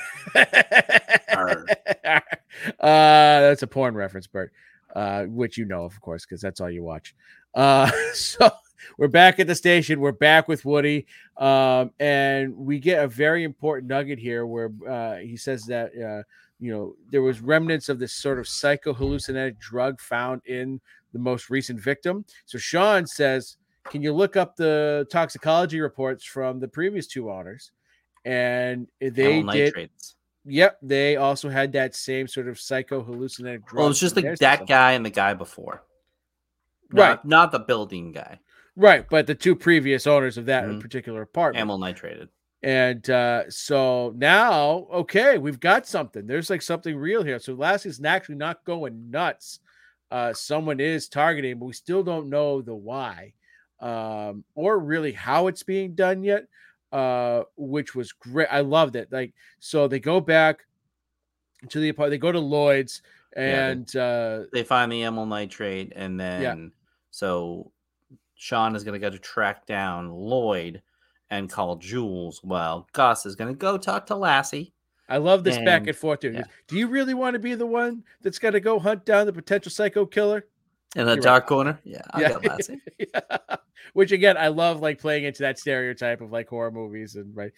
That's a porn reference, Bert, which of course, because that's all you watch. So we're back at the station. We're back with Woody, and we get a very important nugget here where he says that there was remnants of this sort of psycho-hallucinogenic drug found in the most recent victim. So Sean says, can you look up the toxicology reports from the previous two owners? And they did. Yep, they also had that same sort of psycho-hallucinogenic drug. Well, it's just that guy and the guy before. Right. Not the building guy. Right, but the two previous owners of that particular apartment. Amyl nitrated. And so now, okay, we've got something. There's like something real here. So Lassie's actually not going nuts. Someone is targeting, but we still don't know the why or really how it's being done yet, which was great. I loved it. Like, so they go back to the apartment. They go to Lloyd's and they find the amyl nitrate. And then so Sean is going to go to track down Lloyd. and call Jules. Well, Gus is going to go talk to Lassie. I love this back And- and forth. Too. yeah. Do you really want to be the one that's going to go hunt down the potential psycho killer? In a You're dark right. corner. Yeah, I'll get Lassie. Yeah. Which again, I love like playing into that stereotype of like horror movies and right.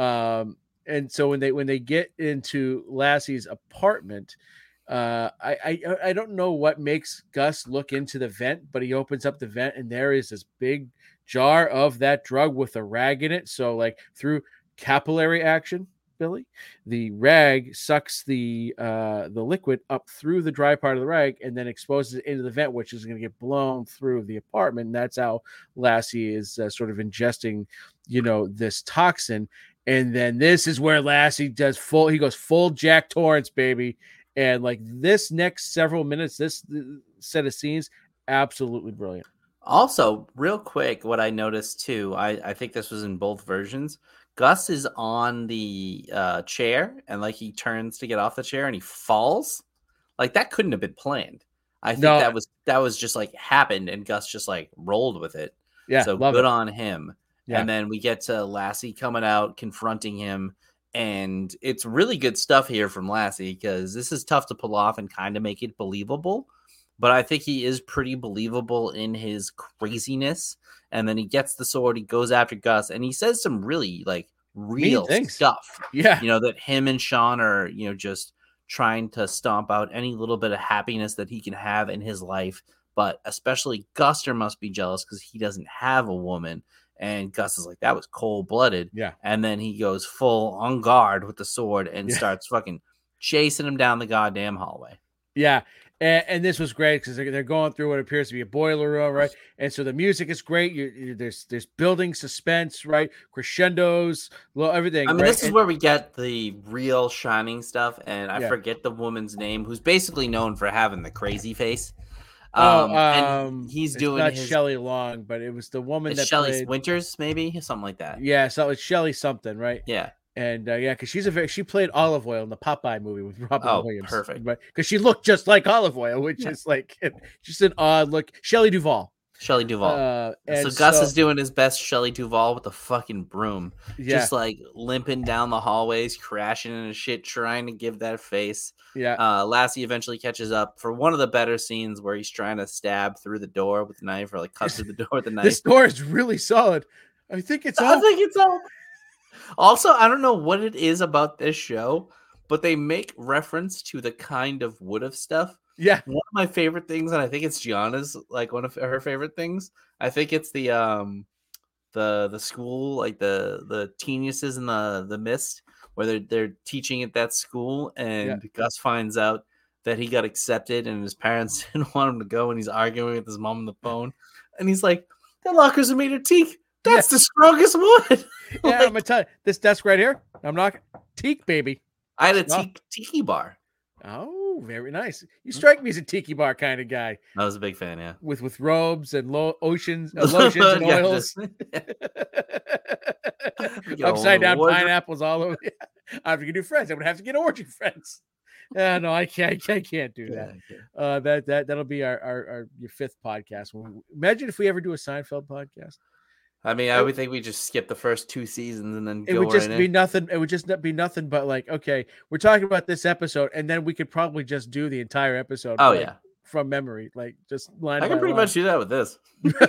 And so when they get into Lassie's apartment, I don't know what makes Gus look into the vent, but he opens up the vent and there is this big jar of that drug with a rag in it. So like through capillary action, Billy, the rag sucks the liquid up through the dry part of the rag and then exposes it into the vent, which is going to get blown through the apartment. And that's how Lassie is sort of ingesting, this toxin. And then this is where Lassie goes full Jack Torrance, baby. And like this next several minutes, this set of scenes, absolutely brilliant. Also, real quick, what I noticed too, I think this was in both versions. Gus is on the chair and like he turns to get off the chair and he falls. Like that couldn't have been planned. I think that was just like happened and Gus just like rolled with it. Yeah, so love good it. on him. Yeah. And then we get to Lassie coming out, confronting him. And it's really good stuff here from Lassie because this is tough to pull off and kind of make it believable. But I think he is pretty believable in his craziness. And then he gets the sword, he goes after Gus, and he says some really like real stuff. Yeah. That him and Sean are, just trying to stomp out any little bit of happiness that he can have in his life. But especially Guster must be jealous because he doesn't have a woman. And Gus is like, that was cold-blooded. Yeah. And then he goes full on guard with the sword and starts fucking chasing him down the goddamn hallway. Yeah. And this was great because they're going through what appears to be a boiler room, right? And so the music is great. There's building suspense, right? Crescendos, everything. I mean, right? this is where we get the real Shining stuff. And I forget the woman's name, who's basically known for having the crazy face. And he's doing not Shelley Long, but it was the woman that Shelley Winters, maybe something like that. Yeah, so it's Shelley something, right? Yeah, and because she played Olive Oil in the Popeye movie with Robin Williams. Perfect, right? Because she looked just like Olive Oil, which is like just an odd look. Shelley Duvall. So Gus is doing his best Shelley Duvall with the fucking broom. Just like limping down the hallways, crashing into shit, trying to give that face. Yeah. Lassie eventually catches up for one of the better scenes where he's trying to stab through the door with a knife or like cut through the door with a knife. This door is really solid. I think it's all. Also, I don't know what it is about this show, but they make reference to the kind of would have stuff. Yeah. One of my favorite things, and I think it's Gianna's like one of her favorite things. I think it's the school, like the geniuses in the mist, where they're teaching at that school, and Gus finds out that he got accepted and his parents didn't want him to go, and he's arguing with his mom on the phone, and he's like, "The lockers are made of teak. That's the strongest wood." Yeah, I'm gonna tell you, this desk right here, I'm knocking teak, baby. I had a tiki bar. Oh, very nice. You strike me as a tiki bar kind of guy. I was a big fan, yeah. With robes and lotions and oils. Upside down pineapples all over. I have to get new friends. I would have to get orgy friends. No, I can't do that. That'll be our your fifth podcast. Imagine if we ever do a Seinfeld podcast. I mean, I would think we just skip the first 2 seasons and then it would just be nothing. It would just be nothing but like, okay, we're talking about this episode, and then we could probably just do the entire episode. Oh yeah, from memory, like just line. I can pretty much do that with this.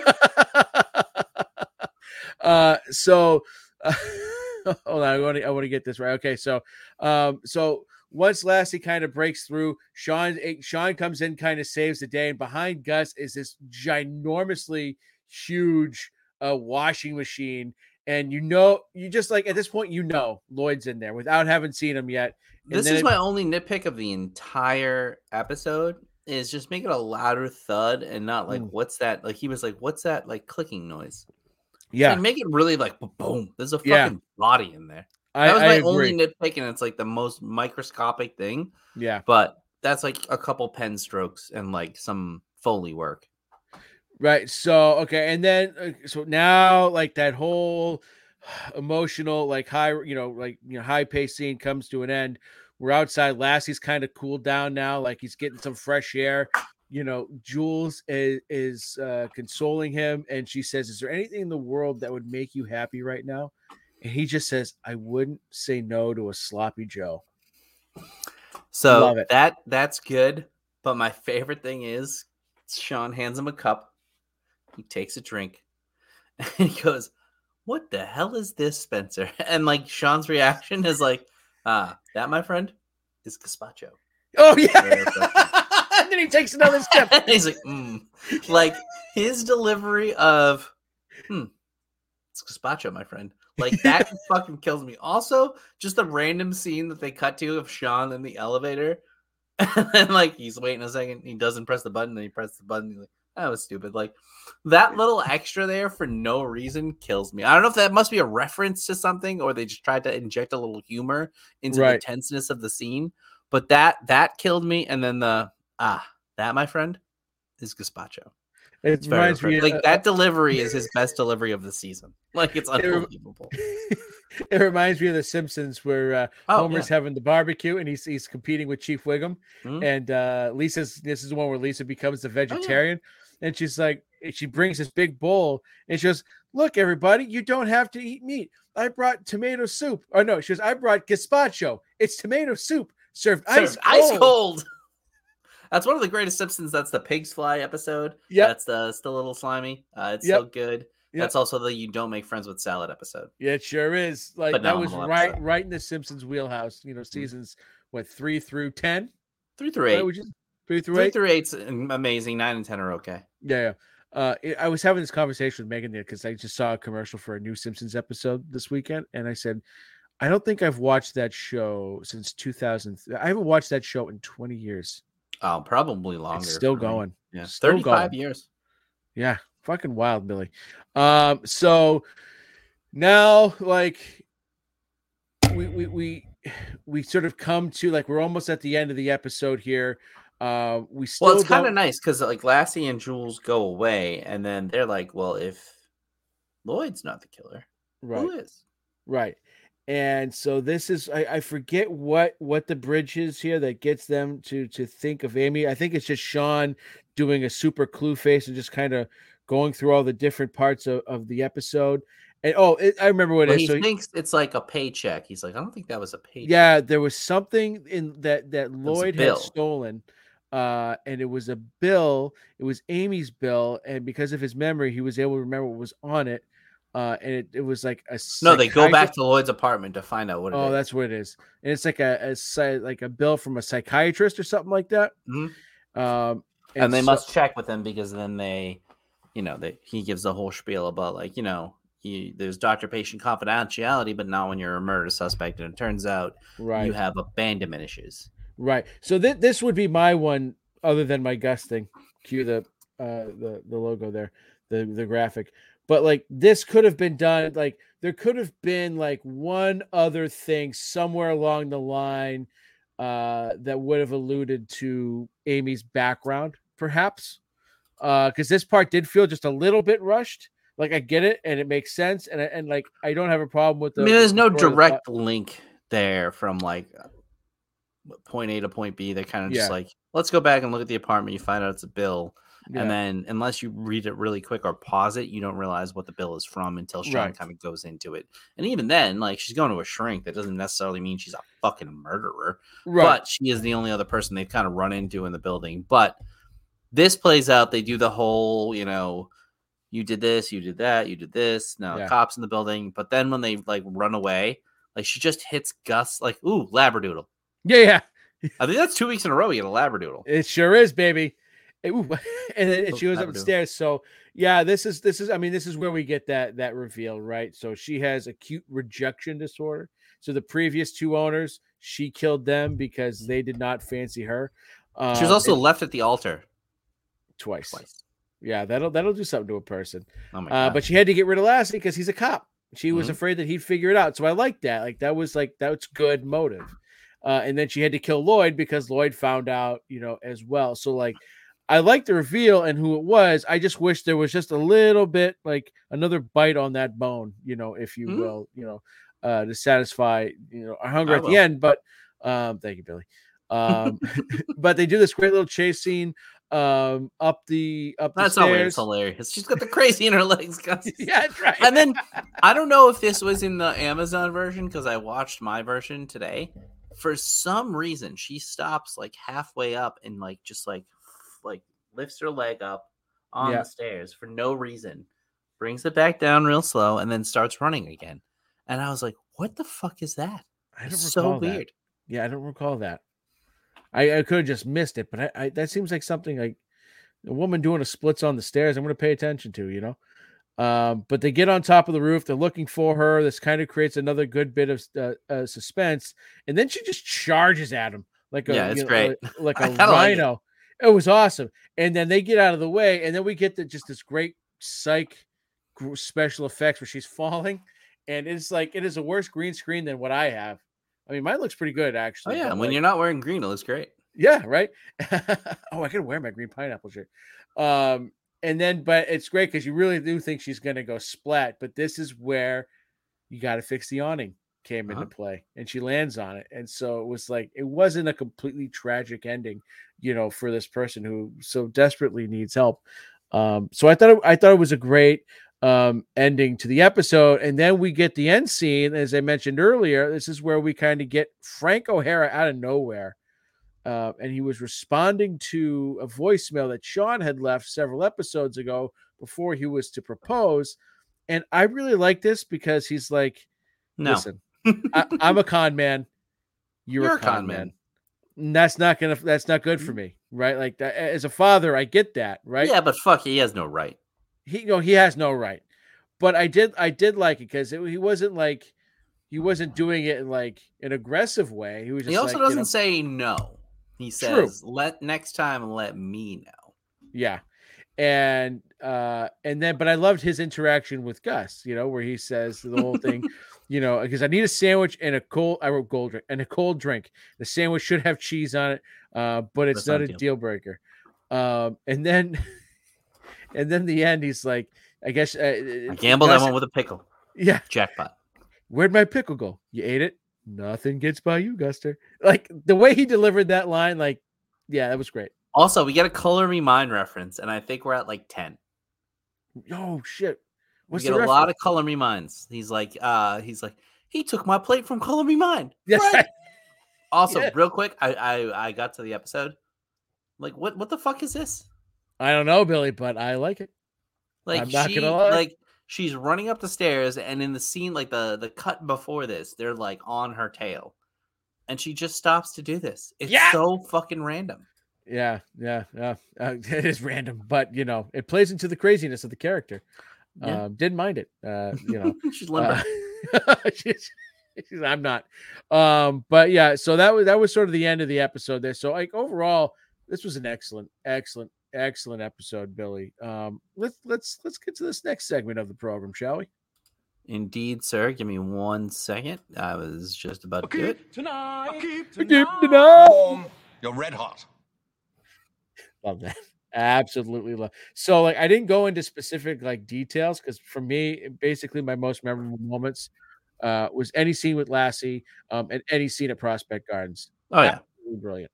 Hold on, I want to get this right. Okay, so once Lassie kind of breaks through, Sean comes in, kind of saves the day, and behind Gus is this ginormously huge washing machine, and you just like at this point Lloyd's in there without having seen him yet. This is my only nitpick of the entire episode is just make it a louder thud and not like what's that? Like he was like, what's that like clicking noise? Yeah, and make it really like boom. There's a fucking body in there. That was I my agree. only nitpick, and it's like the most microscopic thing. Yeah, but that's like a couple pen strokes and like some Foley work. Right. So, okay. And then, so now like that whole emotional, like high paced scene comes to an end. We're outside. Lassie's kind of cooled down now. Like he's getting some fresh air. Jules is consoling him, and she says, "Is there anything in the world that would make you happy right now?" And he just says, "I wouldn't say no to a sloppy Joe." So Love it. that's good. But my favorite thing is Sean hands him a cup. He takes a drink and he goes, "What the hell is this, Spencer?" And like Sean's reaction is like, that, my friend, is gazpacho. Oh yeah. And then he takes another step. He's like, like his delivery of, it's gazpacho, my friend. Like that fucking kills me. Also, just the random scene that they cut to of Sean in the elevator, and then like he's waiting a second, he doesn't press the button, then he presses the button. He's like, that was stupid. Like that little extra there for no reason kills me. I don't know if that must be a reference to something, or they just tried to inject a little humor into the tenseness of the scene. But that killed me. And then that, my friend, is gazpacho. It reminds me like that delivery is his best delivery of the season. Like it's unbelievable. It reminds me of The Simpsons, where Homer's having the barbecue and he's competing with Chief Wiggum, and this is the one where Lisa becomes the vegetarian, and she's like, she brings this big bowl and she goes, "Look, everybody, you don't have to eat meat. I brought tomato soup." Or no, she goes, "I brought gazpacho. It's tomato soup served ice cold." That's one of the greatest Simpsons. That's the Pigs Fly episode. Yeah, that's still a little slimy. It's so good. Yep. That's also the "You don't make friends with salad" episode. Yeah, it sure is. Like that was right in the Simpsons wheelhouse. Seasons 3 through 10, 3 through 8, 3 through 8. 3 through 8's amazing. 9 and 10 are okay. Yeah. I was having this conversation with Megan there because I just saw a commercial for a new Simpsons episode this weekend, and I said, I don't think I've watched that show since 2000. I haven't watched that show in 20 years. Oh, probably longer. It's still going. Yeah, still 35 going. years. Yeah, fucking wild, Billy. So now, like, we sort of come to, like, we're almost at the end of the episode here. It's kind of nice because like Lassie and Jules go away, and then they're like, "Well, if Lloyd's not the killer, who is?" Right. And so this is, I forget what the bridge is here that gets them to think of Amy. I think it's just Sean doing a super clue face and just kind of going through all the different parts of the episode. And I remember what it is. He thinks it's like a paycheck. He's like, I don't think that was a paycheck. Yeah, there was something in that Lloyd had stolen. And it was a bill. It was Amy's bill. And because of his memory, he was able to remember what was on it. And it was like a they go back to Lloyd's apartment to find out what it is. Oh, that's what it is. And it's like a bill from a psychiatrist or something like that. Mm-hmm. And they must check with him because then he gives the whole spiel about like, there's doctor-patient confidentiality, but not when you're a murder suspect. And it turns out you have abandonment issues. Right. So this would be my one, other than my Gus thing. Cue the logo there, the graphic. But like this could have been done. Like there could have been like one other thing somewhere along the line that would have alluded to Amy's background, perhaps. Because this part did feel just a little bit rushed. Like I get it and it makes sense, and like I don't have a problem with the. I mean, there's no direct link there from like point A to point B. They're kind of just like, let's go back and look at the apartment. You find out it's a bill. Yeah. And then unless you read it really quick or pause it, you don't realize what the bill is from until Sean kind of goes into it. And even then, like she's going to a shrink. That doesn't necessarily mean she's a fucking murderer. Right. But she is the only other person they've kind of run into in the building. But this plays out. They do the whole, you did this, you did that, you did this. Now cops in the building. But then when they like run away, like she just hits Gus like, ooh, Labradoodle. Yeah. I think that's 2 weeks in a row you get a Labradoodle. It sure is, baby. And then she goes upstairs. So yeah, this is where we get that reveal, right? So she has acute rejection disorder. So the previous two owners, she killed them because they did not fancy her. She was also left at the altar twice. Yeah, that'll do something to a person. Oh my God. But she had to get rid of Lassie because he's a cop. She was afraid that he'd figure it out. So I like that. Like that's good motive. And then she had to kill Lloyd because Lloyd found out, as well. So like, I like the reveal and who it was. I just wish there was just a little bit, like another bite on that bone, if you will, to satisfy, our hunger at the end. But thank you, Billy. But they do this great little chase scene. up the That's always stairs. hilarious. She's got the crazy in her legs, Gus. Yeah, that's right. And then I don't know if this was in the Amazon version because I watched my version today. For some reason, she stops like halfway up and like just like lifts her leg up on the stairs for no reason, brings it back down real slow, and then starts running again. And I was like, "What the fuck is that?" I don't It's recall so that. weird. Yeah, I don't recall that. I could have just missed it, but I that seems like something like a woman doing a splits on the stairs. I'm going to pay attention to, you know. But they get on top of the roof. They're looking for her. This kind of creates another good bit of suspense, and then she just charges at him like It's great. like I a kinda like rhino. It was awesome. And then they get out of the way, and then we get just this great special effects where she's falling, and it's like it is a worse green screen than what I have. I mean, mine looks pretty good actually. Oh yeah, but when like, you're not wearing green, it looks great. yeah, right. Oh, I gotta wear my green pineapple shirt. And then, but it's great because you really do think she's gonna go splat, but this is where you got to fix the awning came into play, and she lands on it, and so it was like it wasn't a completely tragic ending, you know, for this person who so desperately needs help. So I thought it was a great ending to the episode, and then we get the end scene, as I mentioned earlier. This is where we kind of get Frank O'Hara out of nowhere. And he was responding to a voicemail that Sean had left several episodes ago before he was to propose. And I really like this because he's like, No. listen, I'm a con man. You're a con man. And that's not good for me. Right. Like that, as a father, I get that. Right. Yeah, but fuck, he has no right. He has no right. But I did like it because he wasn't doing it in like an aggressive way. He was just He also like, doesn't say no. He says, next time let me know. Yeah. And then but I loved his interaction with Gus, you know, where he says the whole thing, you know, because I need a sandwich and a cold drink. The sandwich should have cheese on it, but it's not a deal breaker. And then the end, he's like, I guess I gambled, I went with a pickle. Yeah. Jackpot. Where'd my pickle go? You ate it? Nothing gets by you, Guster. Like the way he delivered that line, like, yeah, that was great. Also, we get a Color Me Mine reference, and I think we're at like 10. Oh shit! We get a lot of Color Me Mines. He's like, he took my plate from Color Me Mine. Yes. Right. Also, real quick, I got to the episode. Like, what the fuck is this? I don't know, Billy, but I like it. Like, I'm not gonna lie. Like, she's running up the stairs, and in the scene, like the cut before this, they're like on her tail, and she just stops to do this. It's so fucking random. Yeah. It is random, but you know, it plays into the craziness of the character. Yeah. Didn't mind it. You know, she's limber. I'm not. But yeah, so that was sort of the end of the episode there. So like overall, this was an excellent episode, Billy. Let's get to this next segment of the program, shall we? Indeed, sir. Give me 1 second. I was just about to do it. Tonight. You're red hot. Love that. Absolutely love. So like I didn't go into specific like details because for me, basically my most memorable moments was any scene with Lassie and any scene at Prospect Gardens. Oh yeah. Absolutely brilliant.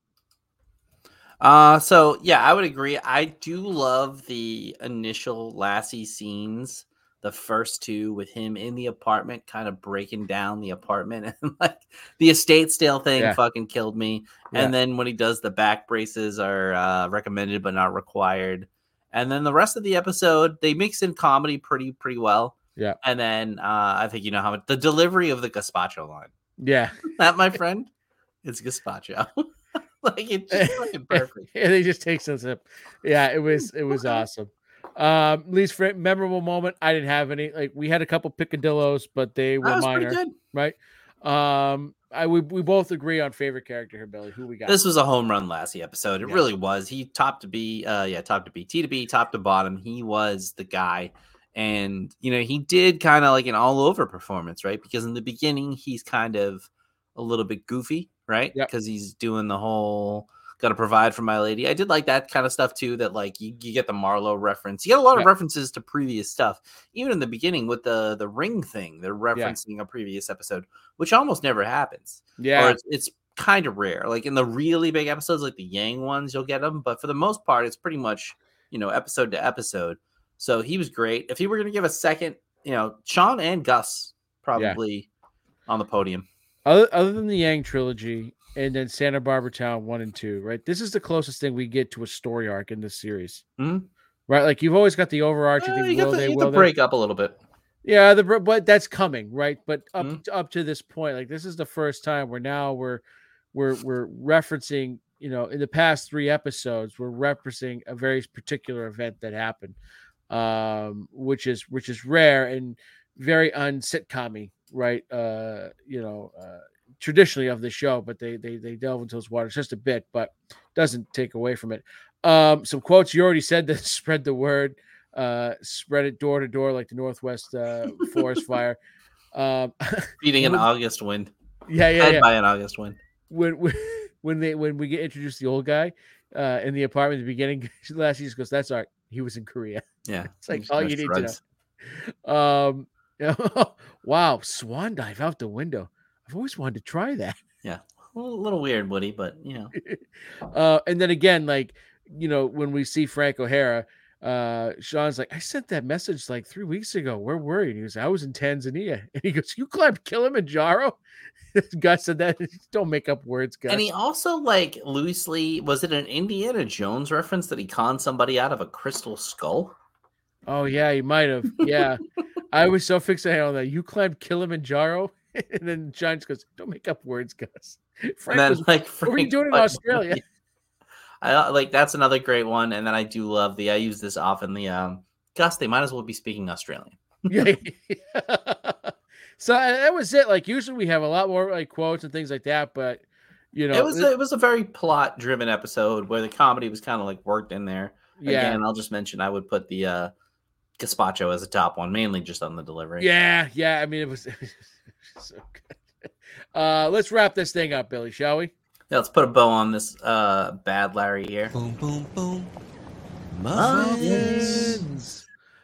So yeah, I would agree. I do love the initial Lassie scenes, the first two with him in the apartment, kind of breaking down the apartment, and like the estate sale thing fucking killed me. Yeah. And then when he does the back braces are recommended but not required. And then the rest of the episode, they mix in comedy pretty well. Yeah. And then I think you know how the delivery of the gazpacho line. Yeah. That, my friend, it's gazpacho. Like it's just fucking perfect. Yeah, they just take some sip. Yeah, it was awesome. Least memorable moment, I didn't have any. Like we had a couple picadillos, but they were minor, right? We both agree on favorite character here, Billy. Who we got? This was a home run Lassie episode. It really was. He top to B, top to B, T to B, top to bottom. He was the guy. And you know, he did kind of like an all over performance, right? Because in the beginning, he's kind of a little bit goofy, right? Because he's doing the whole got to provide for my lady. I did like that kind of stuff too, that like you get the Marlowe reference. You get a lot of references to previous stuff. Even in the beginning with the ring thing, they're referencing a previous episode, which almost never happens. Yeah. Or it's kind of rare. Like in the really big episodes, like the Yang ones, you'll get him. But for the most part, it's pretty much, episode to episode. So he was great. If he were going to give a second, Sean and Gus probably on the podium. Other than the Yang trilogy and then Santa Barbara Town 1 and 2, right? This is the closest thing we get to a story arc in this series. Mm-hmm. Right? Like you've always got the overarching thing. You have to break up a little bit. Yeah, but that's coming, right? But up to this point, like this is the first time we're referencing, in the past 3 episodes, we're referencing a very particular event that happened, which is rare and very un-sitcom-y, right? Traditionally of the show, but they delve into those waters just a bit, but doesn't take away from it. Some quotes you already said that spread the word. Spread it door to door like the Northwest forest fire. Beating an August wind. Yeah. By an August wind. When we get introduced to the old guy in the apartment at the beginning, last he just goes, "That's Art. He was in Korea." Yeah, it's like all you need to know. Wow, swan dive out the window. I've always wanted to try that. Yeah, a little weird, Woody, but and then again, like when we see Frank O'Hara. Sean's like, I sent that message like 3 weeks ago. Where were you? He goes, I was in Tanzania. And he goes, you climbed Kilimanjaro? Gus said that. Don't make up words, Gus. And he also loosely, was it an Indiana Jones reference that he conned somebody out of a crystal skull? Oh yeah, he might have. Yeah. I was so fixated on that. You climbed Kilimanjaro? And then Sean just goes, don't make up words, Gus. Frank, what were you doing in Australia? I that's another great one, and then I do love I use this often. Gus, they might as well be speaking Australian. Yeah. So that was it. Like usually we have a lot more quotes and things like that, but it was a very plot driven episode where the comedy was kind of worked in there. Yeah. Again, I'll just mention I would put the gazpacho as a top one, mainly just on the delivery. Yeah. I mean, it was so good. Let's wrap this thing up, Billy, shall we? Yeah, let's put a bow on this bad Larry here. Boom, boom, boom. Muffins.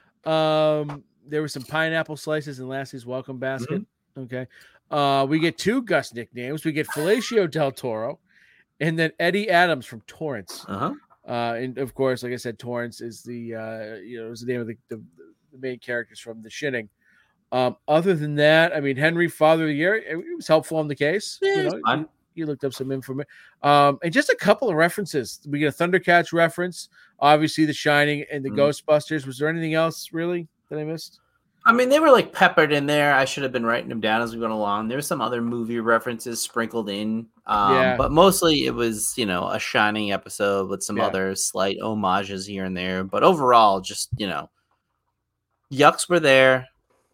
There were some pineapple slices in Lassie's welcome basket. Mm-hmm. Okay. We get 2 Gus nicknames. We get Felicio Del Toro and then Eddie Adams from Torrance. Uh-huh. And of course, like I said, Torrance is the is the name of the main characters from The Shining. Other than that, I mean, Henry, Father of the Year, it was helpful in the case. Yeah, you looked up some information. And just a couple of references. We get a Thundercats reference, obviously The Shining and the Ghostbusters. Was there anything else really that I missed? I mean, they were peppered in there. I should have been writing them down as we went along. There were some other movie references sprinkled in. But mostly it was, a Shining episode with some other slight homages here and there. But overall, just, yucks were there.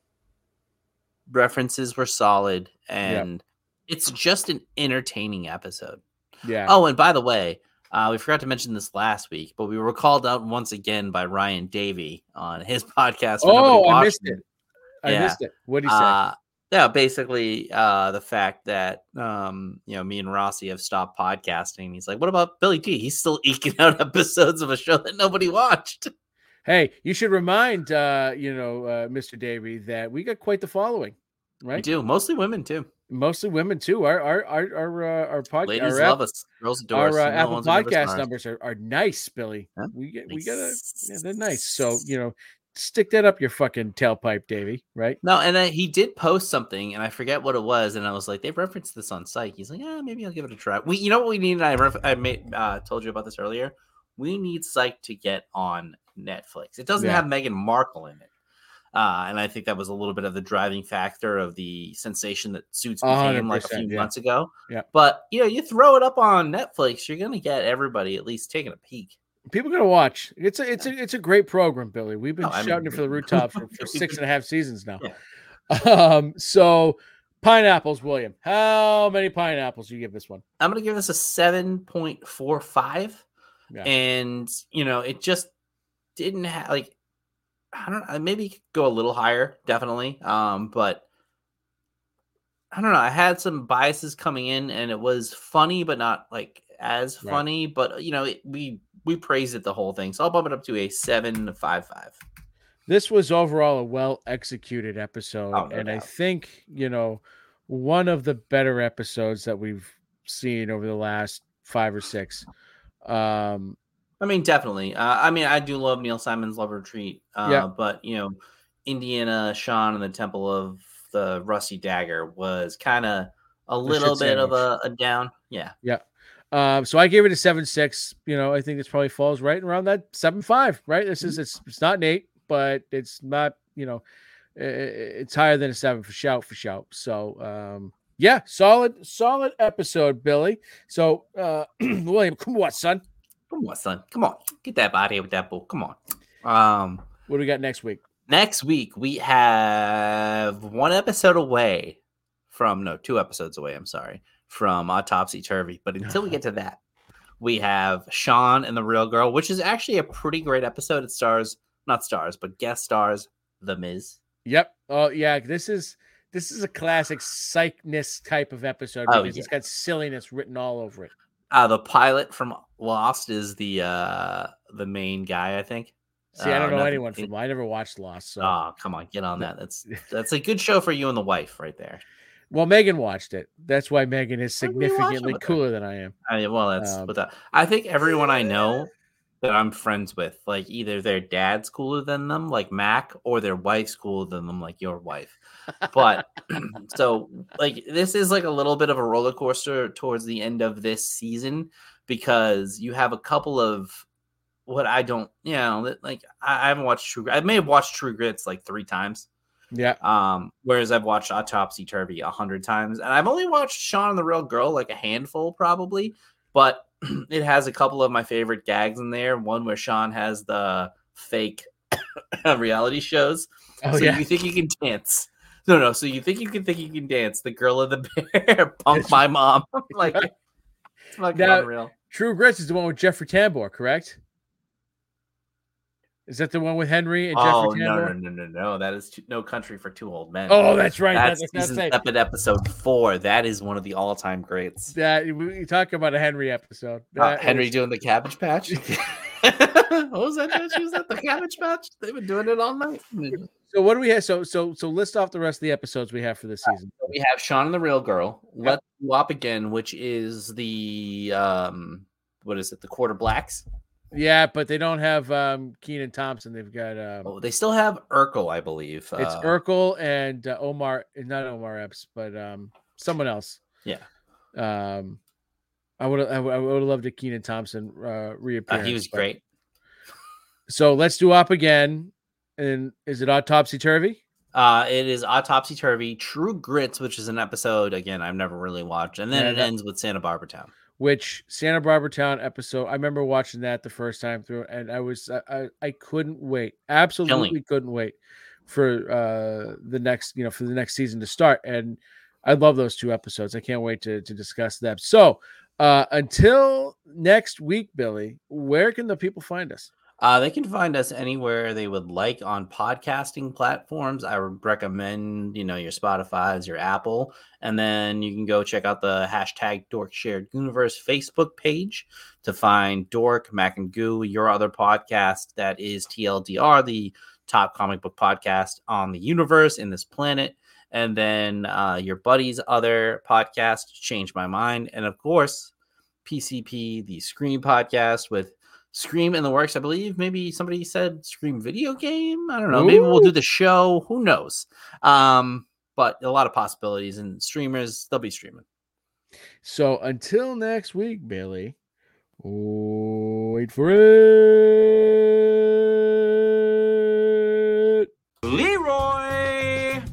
References were solid. And it's just an entertaining episode. Yeah. Oh, and by the way, we forgot to mention this last week, but we were called out once again by Ryan Davey on his podcast. I missed it. I missed it. What did he say? Yeah, basically the fact that me and Rossi have stopped podcasting. He's like, "What about Billy T? He's still eking out episodes of a show that nobody watched." Hey, you should remind Mr. Davey that we got quite the following, right? We do, mostly women too. Mostly women too. Our podcast, ladies love us. Girls adore us. Our Apple Podcast numbers are nice, Billy. Huh? They're nice. So stick that up your fucking tailpipe, Davey. Right? No, and then he did post something, and I forget what it was, and I was like, they referenced this on Psych. He's like, maybe I'll give it a try. You know what we need? And I told you about this earlier. We need Psych to get on Netflix. It doesn't have Meghan Markle in it. And I think that was a little bit of the driving factor of the sensation that Suits became a few months ago. Yeah. But, you throw it up on Netflix, you're going to get everybody at least taking a peek. People are going to watch. It's a great program, Billy. We've been shouting it for the rooftops for 6.5 seasons now. Yeah. So pineapples, William. How many pineapples do you give this one? I'm going to give this a 7.45. Yeah. And, it just didn't have I don't know, maybe go a little higher, definitely. But I don't know. I had some biases coming in, and it was funny, but not as funny. But we praised it the whole thing, so I'll bump it up to a 7.55. This was overall a well executed episode, no and doubt. I think one of the better episodes that we've seen over the last 5 or 6. I mean, definitely. I mean, I do love Neil Simon's Love Retreat. But Indiana Shawn and the Temple of the Rusty Dagger was kind of a little bit of a down. Yeah. So I gave it a 7.6. I think this probably falls right around that 7.5. Right. It's not an 8, but it's not. It's higher than a 7 for shout. So solid episode, Billy. So William, come on, son. Come on. Get that out of here with that bull. Come on. What do we got next week? Next week we have 2 episodes away from Autopsy Turvy. But until we get to that, we have Shawn and the Real Girl, which is actually a pretty great episode. It guest stars The Miz. Yep. Oh yeah. This is a classic psychness type of episode because it's got silliness written all over it. The pilot from Lost is the main guy, I think. See, I don't know anyone from. I never watched Lost. So. Oh, come on, get on that. That's a good show for you and the wife, right there. Well, Megan watched it. That's why Megan is significantly cooler than I am. I think everyone I know that I'm friends with, like either their dad's cooler than them, like Mac, or their wife's cooler than them, like your wife. But so like this is like a little bit of a roller coaster towards the end of this season because you have a couple of what I don't, like I haven't watched True. I may have watched True Grits like 3 times. Yeah. Whereas I've watched Autopsy Turvy 100 times, and I've only watched Shawn and the Real Girl like a handful probably, but it has a couple of my favorite gags in there. One where Shawn has the fake reality shows. You think you can dance? No. So you think you can dance? The girl in the bear punked my mom. Like, it's fucking unreal. True Grits is the one with Jeffrey Tambor, correct? Is that the one with Henry and Jeffrey Tambor? No. That is No Country for Two Old Men. Oh, that's right. That's episode 4. That is one of the all-time greats. We talk about a Henry episode. Henry doing the Cabbage Patch. What was that? Was that the Cabbage Patch? They've been doing it all night. So what do we have? So list off the rest of the episodes we have for this season. So we have Shawn and the Real Girl. Let's Go Up Again, which is the what is it? The Quarter Blacks. Yeah, but they don't have Kenan Thompson. They've got. They still have Urkel, I believe. It's Urkel and Omar, not Omar Epps, but someone else. Yeah. I would have loved a Kenan Thompson reappearance. He was great. So let's do Up Again. And is it Autopsy Turvy? It is Autopsy Turvy, True Grits, which is an episode again I've never really watched, and then it ends with Santa Barbara Town. Which Santa Barbara Town episode, I remember watching that the first time through, and I couldn't wait, absolutely couldn't wait for the next season to start, and I love those 2 episodes. I can't wait to discuss them. So until next week, Billy, where can the people find us? They can find us anywhere they would like on podcasting platforms. I would recommend, your Spotify's, your Apple, and then you can go check out the hashtag Dork Shared Universe Facebook page to find Dork, Mac and Goo, your other podcast that is TLDR, the top comic book podcast on the universe in this planet, and then your buddy's other podcast, Change My Mind, and of course, PCP, the Scream podcast with Scream in the works, I believe. Maybe somebody said Scream video game. I don't know. Ooh. Maybe we'll do the show. Who knows? But a lot of possibilities, and streamers, they'll be streaming. So until next week, Billy, wait for it. Leroy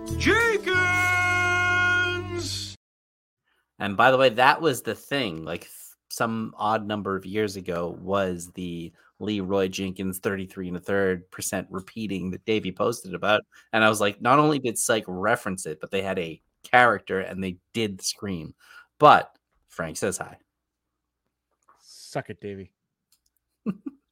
Jenkins. And by the way, that was the thing. Like, some odd number of years ago was the Leroy Jenkins 33 1/3% repeating that Davey posted about. And I was like, not only did Psych reference it, but they had a character and they did Scream. But Frank says hi. Suck it, Davey.